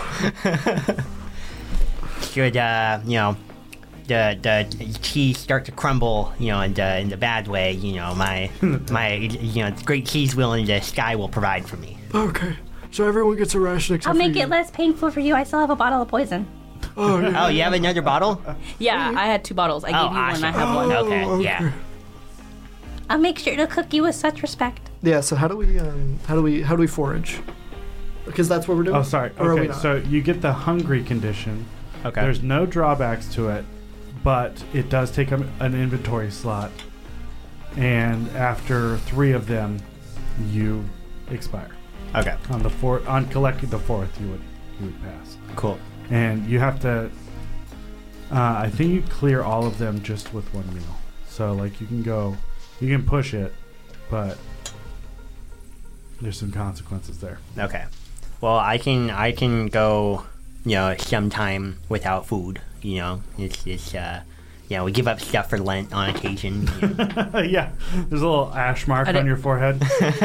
Should uh, you know, the the cheese start to crumble, you know, in the in the bad way, you know, my my you know, great cheese wheel in the sky will provide for me. Okay. So everyone gets a ration except I'll for make you. it less painful for you. I still have a bottle of poison. Oh, yeah. Oh, you have another bottle? Yeah, I had two bottles. I gave Oh, you one. I awesome. have one. Okay, Oh, yeah. I'll make sure to cook you with such respect. Yeah. So how do we um how do we how do we forage? Because that's what we're doing. Oh, sorry. Or are we Okay, not? so you get the hungry condition. Okay. There's no drawbacks to it, but it does take up an inventory slot. And after three of them, you expire. Okay. On the fourth, on collecting the fourth, you would you would pass. Cool. And you have to. Uh, I think you clear all of them just with one meal. So like you can go, you can push it, but there's some consequences there. Okay. Well, I can I can go, you know, sometime without food. You know, it's it's uh, you know, we give up stuff for Lent on occasion. You know. Yeah, there's a little ash mark I on didn't- your forehead.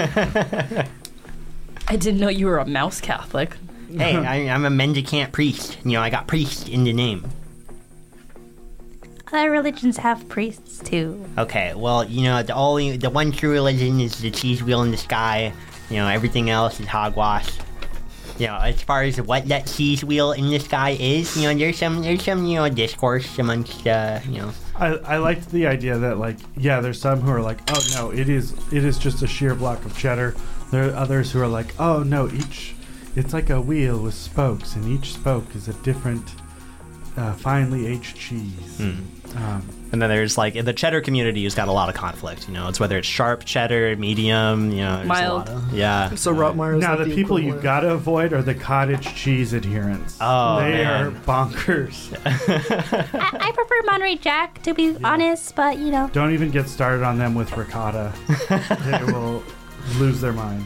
I didn't know you were a mouse Catholic. Hey, I, I'm a mendicant priest. You know, I got priest in the name. Other religions have priests too. Okay, well, you know, the only the one true religion is the cheese wheel in the sky. You know, everything else is hogwash. You know, as far as what that cheese wheel in the sky is, you know, there's some there's some you know discourse amongst uh, you know. I, I liked the idea that like yeah, there's some who are like, oh no, it is it is just a sheer block of cheddar. There are others who are like, oh no, each it's like a wheel with spokes, and each spoke is a different uh, finely aged cheese. Um, And then there's like the cheddar community has got a lot of conflict. You know, it's whether it's sharp cheddar, medium. You know, there's Mild. A lot of, yeah. So Rottmeier is now like the people equivalent. you've got to avoid are the cottage cheese adherents. Oh, they man. are bonkers. I, I prefer Monterey Jack, to be honest, but you know. Don't even get started on them with ricotta. They will lose their minds.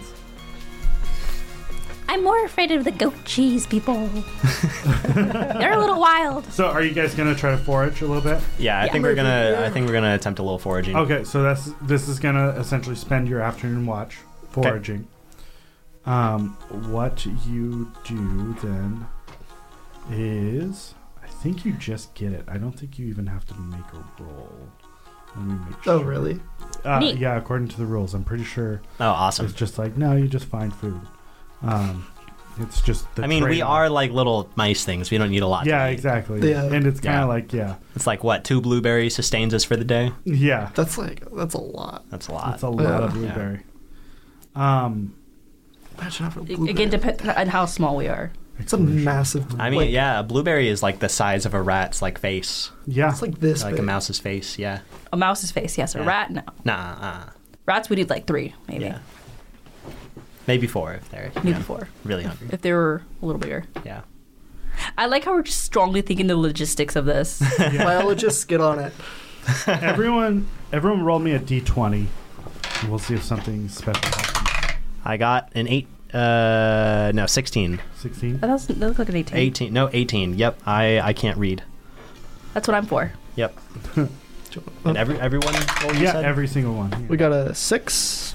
I'm more afraid of the goat cheese people. They're a little wild. So, are you guys gonna try to forage a little bit? Yeah, I Yeah. think we're gonna. I think we're gonna attempt a little foraging. Okay, so that's this is gonna essentially spend your afternoon watch foraging. Um, what you do then is, I think you just get it. I don't think you even have to make a roll. Let me make sure. Oh really? Uh, Neat. yeah, according to the rules, I'm pretty sure Oh, awesome. it's just like no, you just find food. Um, it's just the I mean, we trade-off. are like little mice things. We don't need a lot. Yeah, to eat. exactly. Yeah. And it's kind Yeah. of like yeah, It's like what two blueberries sustains us for the day. yeah. That's like that's a lot. That's a lot. It's a lot Yeah. of blueberry. Um, Imagine having a It- blueberry. Again, depends on how small we are. It's a massive. I mean, like, yeah, a blueberry is like the size of a rat's like face, yeah. It's like this like big. a mouse's face. Yeah. A mouse's face, yes. A Yeah. rat, no. Nah. Uh, Rats, we need like three, maybe. yeah. Maybe four if they're Maybe you know, four. really hungry. If they were a little bigger. Yeah. I like how we're just strongly thinking the logistics of this. Biologists, get on it. everyone, everyone, roll me a d twenty. And we'll see if something special happens. I got an eight. Uh, no, sixteen. Sixteen. That, doesn't, that looks like an eighteen. eighteen. No, eighteen. Yep. I I can't read. That's what I'm for. Yep. And every everyone. Roll, you Yeah, said? every single one. Yeah. We got a six.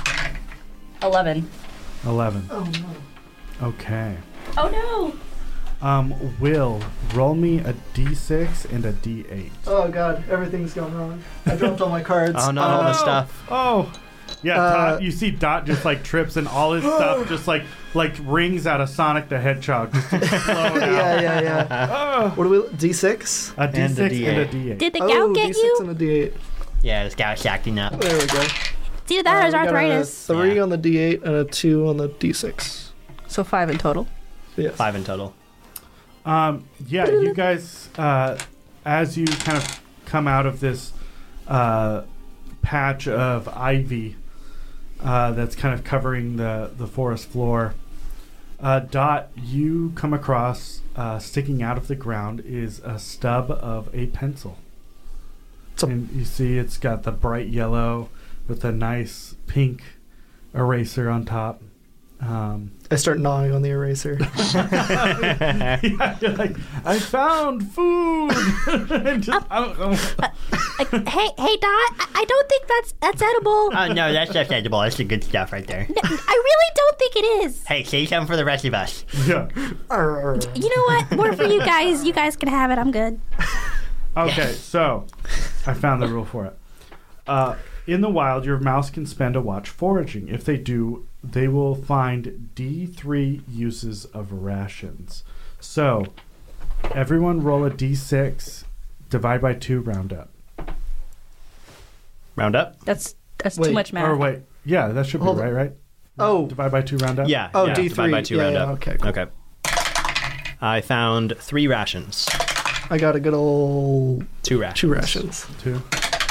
Eleven. Eleven. Oh no. Oh Okay. no! Um, Will, roll me a d six and a d eight. Oh god, everything's going wrong. I dropped all my cards. Oh, not all Uh, the stuff. Oh, yeah. Uh, Dot, you see Dot just like trips and all his stuff just like like rings out of Sonic the Hedgehog. Just explode out. Yeah, yeah, yeah. Oh. What do we? D six. A d And a six D and a eight. d eight. Did the Oh, gout get D six you? and a D eight. Yeah, this guy's acting up. There we go. It's either that or Uh, his we got arthritis. A three Yeah. on the D eight and a two on the D six. So five in total. Yes. Five in total. Um, yeah, you guys, uh, as you kind of come out of this uh, patch of ivy uh, that's kind of covering the, the forest floor, uh, Dot, you come across uh, sticking out of the ground is a stub of a pencil. It's a- And you see it's got the bright yellow with a nice pink eraser on top. Um, I start gnawing on the eraser. yeah, you're like, I found food. And just, oh, oh. Like, hey, hey, Dot, I, I don't think that's that's edible. Oh, no, that's just edible. That's the good stuff right there. N- I really don't think it is. Hey, say something for the rest of us. Yeah. You know what? More for you guys. You guys can have it. I'm good. Okay, so I found the rule for it. Uh, in the wild, your mouse can spend a watch foraging. If they do, they will find D three uses of rations. So, everyone roll a D six, divide by two, round up. Round up. That's that's Wait, too much math. Or wait, yeah, that should be Hold right, right? Oh. Divide by two, round up? Yeah. Oh, yeah, D divide three. by two, Yeah, round yeah, up. okay, cool. Okay. I found three rations. I got a good old Two rations. two rations. Two.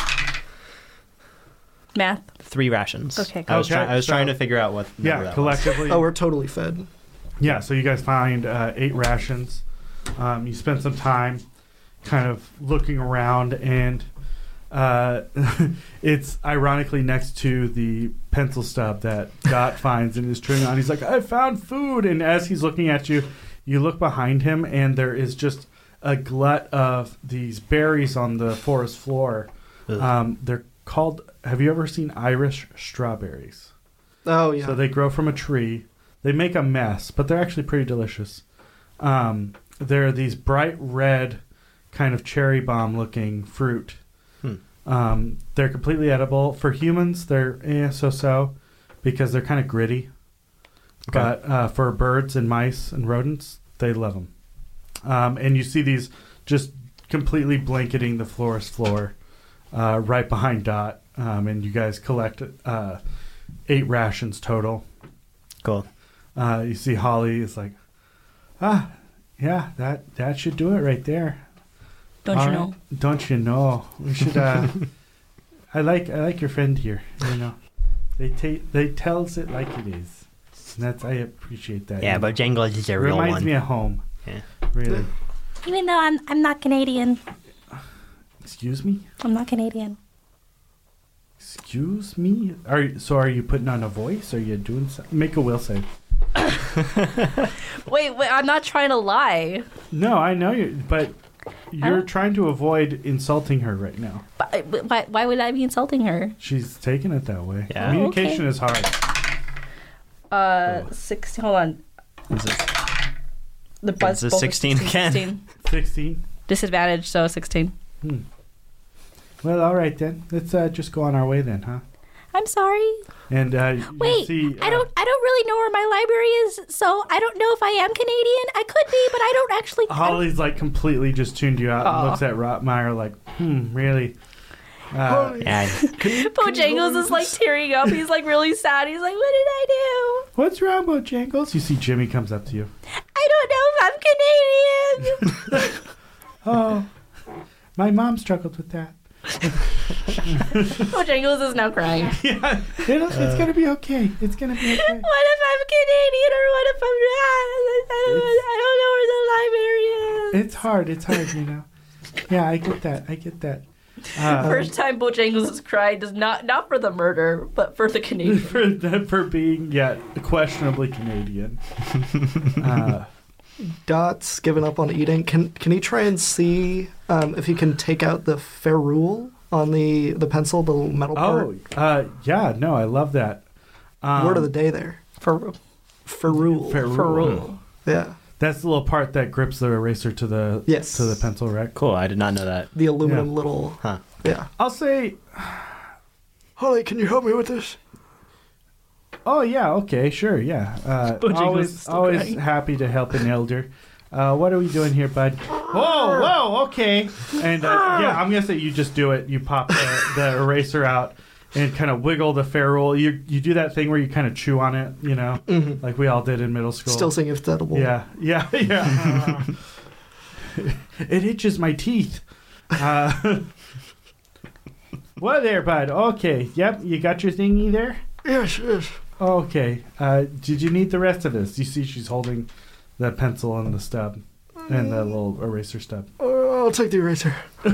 Math. Three rations. Okay, I was, Okay, try- I was so- trying to figure out what. number Yeah, that collectively. Oh, we're totally fed. Yeah, so you guys find uh, eight rations. Um, you spend some time kind of looking around, and uh, it's ironically next to the pencil stub that Dot finds and is chewing on. He's like, I found food. And as he's looking at you, you look behind him, and there is just a glut of these berries on the forest floor. Ugh. Um, they're called, have you ever seen Irish strawberries? Oh yeah. So they grow from a tree. They make a mess, but they're actually pretty delicious. Um, they're these bright red, kind of cherry bomb looking fruit. Hmm. Um, they're completely edible. For humans, they're eh, so-so because they're kind of gritty. Okay. But uh, for birds and mice and rodents, they love them. Um, and you see these just completely blanketing the forest floor uh, right behind Dot. Um, and you guys collect uh, eight rations total. Cool. Uh, you see Holly is like, ah, yeah, that that should do it right there. Don't All you right. know? Don't you know? We should. Uh, I like I like your friend here. You know, they ta- they tells it like it is. And that's I appreciate that. Yeah, but Jangles is a real reminds one. me of home. Yeah. Really. Even though I'm I'm not Canadian. Excuse me. I'm not Canadian. Excuse me. Are you, so? Are you putting on a voice? Are you doing something? Make a will save. Wait, wait. I'm not trying to lie. No, I know you, but you're don't- trying to avoid insulting her right now. But, but why, why would I be insulting her? She's taking it that way. Yeah. Communication Okay. is hard. Uh, Oh. six. Hold on. Is it- The buzz. Is this both are sixteen again? sixteen. Sixteen. Disadvantage, so sixteen. Hmm. Well, all right then. Let's uh, just go on our way then, huh? I'm sorry. And uh, you Wait, see, I uh, don't I don't really know where my library is, so I don't know if I am Canadian. I could be, but I don't actually. I don't- Holly's like completely just tuned you out Aw. and looks at Rotmeyer like, hmm, really? Uh, Yeah. Bojangles is like tearing up. He's like really sad. He's like, "What did I do? what's wrong, Bojangles? You see Jimmy comes up to you. I don't know if I'm Canadian. Oh, my mom struggled with that. Bojangles is now crying. Yeah, it'll, it's gonna be okay. It's gonna be okay. What if I'm Canadian or what if I'm not? I don't, I don't know where the library is. It's hard. It's hard, you know. Yeah, I get that. I get that. Uh, First time Bojangles has cried does not not for the murder, but for the Canadian. for that for being yeah questionably Canadian. uh, Dot's given up on eating. Can can he try and see um, if he can take out the ferrule on the, the pencil, the little metal part? oh, uh, yeah. No, I love that. Um, Word of the day there. For Ferrule. Ferrule. Ferrule. Yeah. That's the little part that grips the eraser to the Yes. to the pencil, right? Cool. I did not know that. The aluminum Yeah. little. Huh. Yeah. I'll say, Holly, can you help me with this? oh yeah, okay, sure, yeah. Uh, Bojangles is always, still always crying. happy to help an elder. Uh, what are we doing here, bud? Whoa, whoa, okay. And uh, yeah, I'm gonna say you just do it. You pop the, the eraser out and kind of wiggle the ferrule. You you do that thing where you kind of chew on it, you know, Mm-hmm. like we all did in middle school. Still seeing if it's edible. Yeah, yeah, yeah. It itches my teeth. Uh, what there, bud? Okay, yep, you got your thingy there? Yes, yes. Okay. Uh, did you need the rest of this? You see she's holding the pencil and the stub and the little eraser stub. Uh, I'll take the eraser.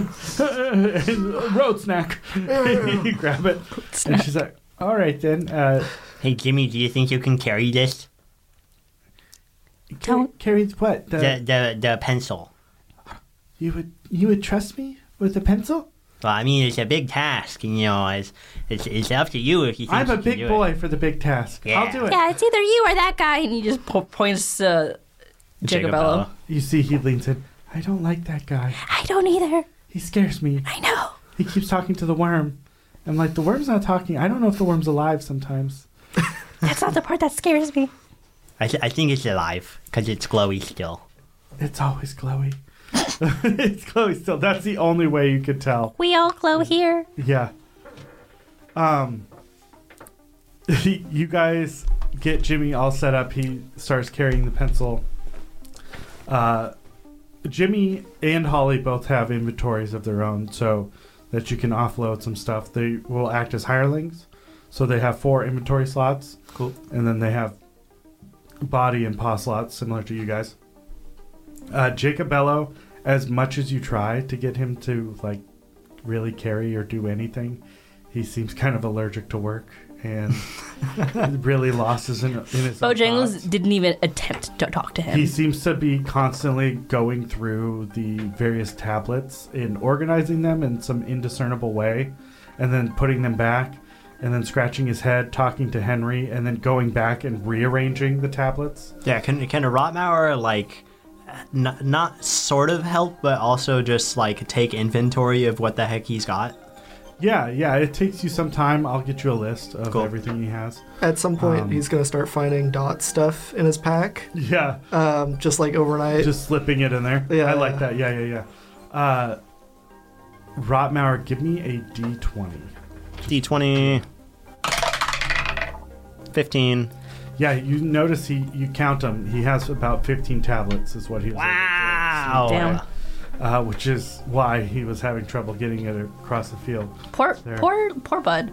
Road snack. You grab it. And she's like, all right then. Uh, Hey, Jimmy, do you think you can carry this? carry, carry what? The, The the the pencil. you would you would trust me with the pencil? Well, I mean, it's a big task, and you know, it's it's, it's up to you if you think I'm you a can big do boy It. for the big task. Yeah. I'll do it. Yeah, it's either you or that guy. And he just po- points to Jacobello. Jacobello. You see he leans in. I don't like that guy. I don't either. He scares me. I know. He keeps talking to the worm. I'm like, the worm's not talking. I don't know if the worm's alive sometimes. That's not the part that scares me. I, th- I think it's alive because it's glowy still. It's always glowy. It's glowy still. That's the only way you could tell. We all glow here. Yeah. Um. You guys get Jimmy all set up. He starts carrying the pencil. Uh, Jimmy and Holly both have inventories of their own, so that you can offload some stuff. They will act as hirelings, so they have four inventory slots. Cool. And then they have body and paw slots similar to you guys. Uh, Jacobello, as much as you try to get him to like really carry or do anything, he seems kind of allergic to work and really lost his in, in his own Bojangles thoughts. didn't even attempt to talk to him. He seems to be constantly going through the various tablets and organizing them in some indiscernible way, and then putting them back, and then scratching his head, talking to Henry, and then going back and rearranging the tablets. Yeah, can can a Rotmauer like n- not sort of help, but also just like take inventory of what the heck he's got? Yeah, yeah, it takes you some time. I'll get you a list of Cool. everything he has. At some point, Um, he's going to start finding Dot stuff in his pack, Yeah, um, just like overnight. just slipping it in there. Yeah. I like that. Yeah, yeah, yeah. Uh, Rotmauer, give me a D twenty. D twenty. fifteen. Yeah, you notice he, you count him. He has about fifteen tablets, is what he was. Wow. Damn. Uh, which is why he was having trouble getting it across the field. Poor, There. poor, poor Bud.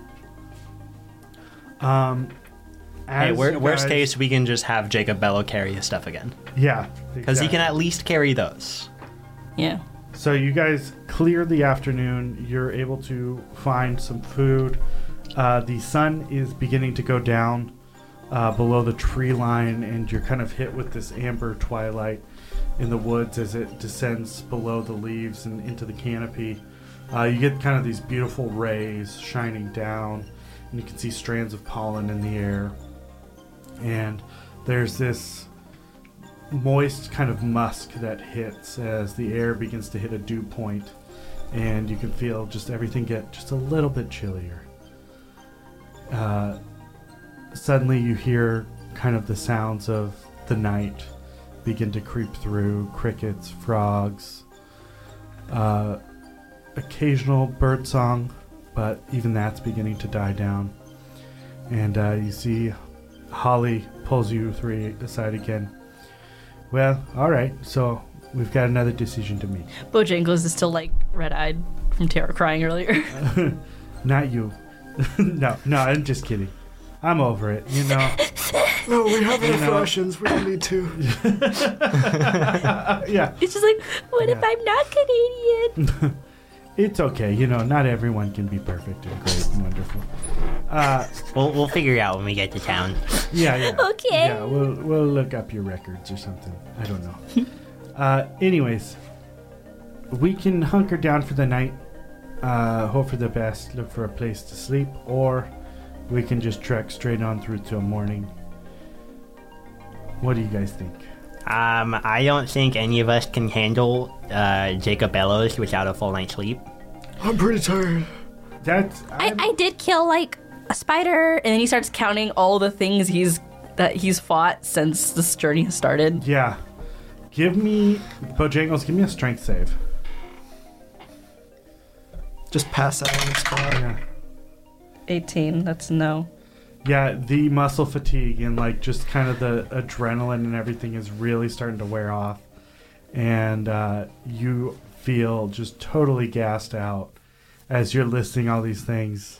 Um, Hey, as wor- you worst guys- case, we can just have Jacobello carry his stuff again. Yeah. Because he can exactly. at least carry those. Yeah. So you guys clear the afternoon. You're able to find some food. Uh, the sun is beginning to go down uh, below the tree line, and you're kind of hit with this amber twilight in the woods as it descends below the leaves and into the canopy. Uh, you get kind of these beautiful rays shining down, and you can see strands of pollen in the air. And there's this moist kind of musk that hits as the air begins to hit a dew point, and you can feel just everything get just a little bit chillier. Uh, suddenly you hear kind of the sounds of the night begin to creep through. Crickets, frogs, uh, occasional bird song, but even that's beginning to die down. And uh, you see Holly pulls you three aside again. Well, all right. So we've got another decision to make. Bojangles is still like red-eyed from terror crying earlier. Not you. no, no, I'm just kidding. I'm over it, you know. No, we have enough know. rations. We don't need to. Uh, yeah, It's just like, what if Yeah. I'm not Canadian? it's okay. You know, not everyone can be perfect and great and wonderful. Uh, We'll we'll figure it out when we get to town. yeah, yeah. Okay. Yeah, we'll we'll look up your records or something. I don't know. uh, anyways, we can hunker down for the night. Uh, hope for the best. Look for a place to sleep, or we can just trek straight on through till morning. What do you guys think? Um, I don't think any of us can handle uh, Jacob Bellows without a full night's sleep. I'm pretty tired. That's I, I'm- I did kill like a spider. And then he starts counting all the things he's that he's fought since this journey has started. yeah. Give me Bojangles. Give me a strength save. Just pass out on the spot. Yeah. eighteen, that's no. Yeah, the muscle fatigue and like just kind of the adrenaline and everything is really starting to wear off, and uh, you feel just totally gassed out as you're listing all these things.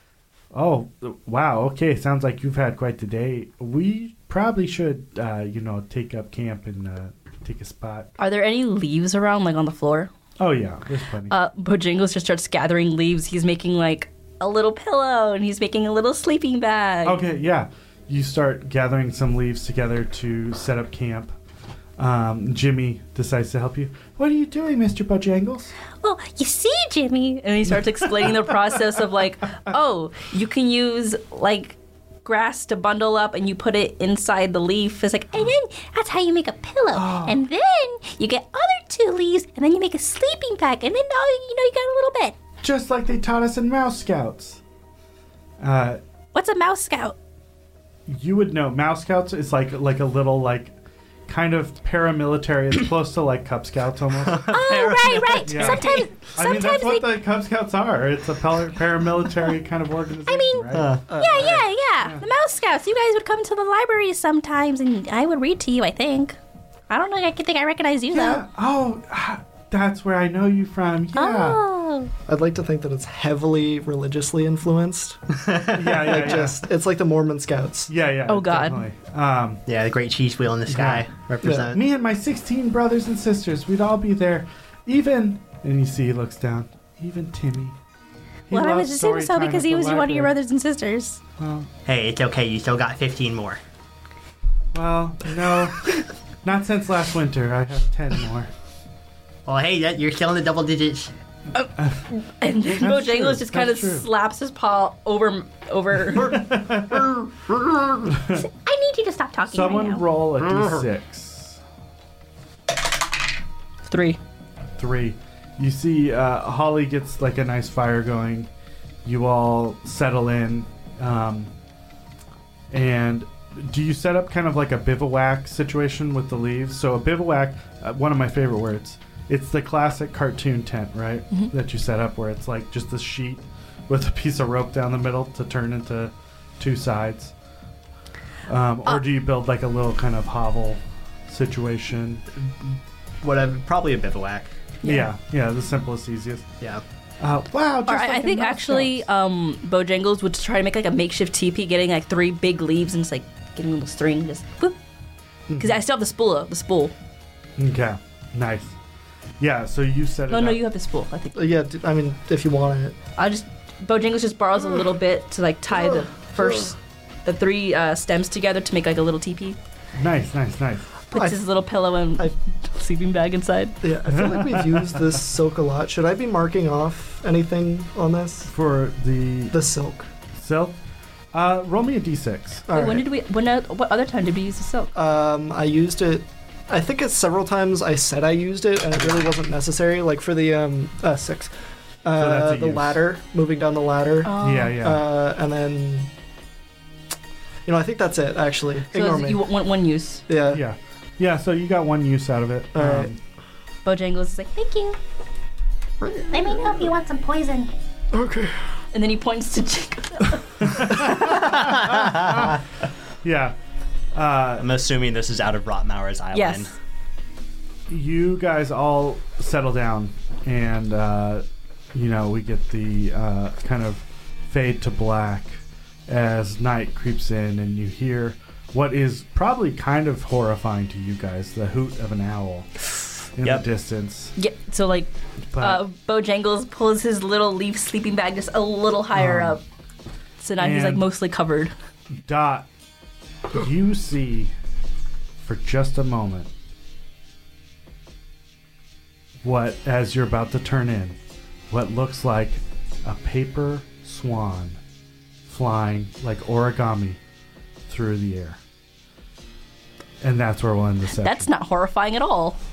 Oh, wow. Okay, sounds like you've had quite the day. We probably should, uh, you know, take up camp and uh, take a spot. Are there any leaves around, like on the floor? Oh yeah, there's plenty. Uh, Bojangles just starts gathering leaves. He's making like a little pillow and he's making a little sleeping bag. Okay, yeah. You start gathering some leaves together to set up camp. Um, Jimmy decides to help you. What are you doing, Mister Bojangles? Well, you see, Jimmy. And he starts explaining the process of like, oh, you can use like grass to bundle up and you put it inside the leaf. It's like, And then that's how you make a pillow. Oh. And then you get other two leaves, and then you make a sleeping bag. And then now you know you got a little bed. Just like they taught us in Mouse Scouts. Uh, What's a mouse scout? you would know Mouse Scouts is like like a little like kind of paramilitary. It's close to like Cub Scouts almost. Oh, right, right. Yeah. Sometimes, I mean, that's sometimes what they. the Cub Scouts are. It's a pal- paramilitary kind of organization. I mean, right? yeah, yeah, yeah. The mouse scouts. You guys would come to the library sometimes, and I would read to you. I think. I don't know. I think I recognize you yeah. Oh, ah, that's where I know you from. though. Yeah. Oh. I'd like to think that it's heavily religiously influenced. Yeah, yeah, Like yeah. just, it's like the Mormon Scouts. Yeah, yeah. Oh, God. Definitely. Um, Yeah, the great cheese wheel in the sky represent. me and my sixteen brothers and sisters, we'd all be there. Even, and you see he looks down, even Timmy. He Well, I loves would assume story so time because at he the was one of your library. brothers and sisters. Well, Hey, it's okay. You still got fifteen more. well, no. Not since last winter. I have ten more. Well, hey, that, you're still in the double digits. And then That's Bojangles true, just kind of that's true. slaps his paw over over. I need you to stop talking Someone right now. roll a d six. Three. Three. You see, uh, Holly gets like a nice fire going. You all settle in. Um, and do you set up kind of like a bivouac situation with the leaves? So a bivouac, uh, one of my favorite words. It's the classic cartoon tent, right? That you set up where it's like just a sheet with a piece of rope down the middle to turn into two sides. Um, or do you build like a little kind of hovel situation? Whatever, probably a bivouac. Yeah, yeah, the simplest, easiest. Yeah. Uh, wow, just Or like I, I in think Mouse actually, Scouts. um, Bojangles would try to make like a makeshift teepee, getting like three big leaves and just like getting a little string, just whoop. Because I still have the spool. The spool. Okay, nice. Yeah, so you set it No, up. no, you have the spool. I think. Uh, Yeah, d- I mean, if you want it. I just Bojangles just borrows a little bit to like tie the first the three uh, stems together to make like a little teepee. Nice, nice, nice. Puts I- his little pillow and I- sleeping bag inside. Yeah, I feel like we've used this silk a lot. Should I be marking off anything on this? For the The silk. silk, uh, roll me a d six. All Wait, when right. did we? When? Uh, what other time did we use the silk? Um, I used it. I think it's several times I said I used it, and it really wasn't necessary. Like for the um, uh, six, uh, that's a the use. ladder, moving down the ladder, Oh. Yeah, yeah. uh, and then, you know, I think that's it. Actually, So ignore it's- me. you want one, one use. yeah. yeah. Yeah, so you got one use out of it. All right. Um, Bojangles is like, Thank you. Let me know if you want some poison. Okay. and then he points to Jacob. yeah. Uh, I'm assuming this is out of Rotmauer's island. Yes. you guys all settle down, and uh, you know we get the uh, kind of fade to black as night creeps in, and you hear what is probably kind of horrifying to you guys: the hoot of an owl in Yep. the distance. Yep. So like, But uh, Bojangles pulls his little leaf sleeping bag just a little higher Um, up. So now he's like and- mostly covered. Dot, you see for just a moment what, as you're about to turn in, what looks like a paper swan flying like origami through the air. And that's where we'll end the session. That's not horrifying at all.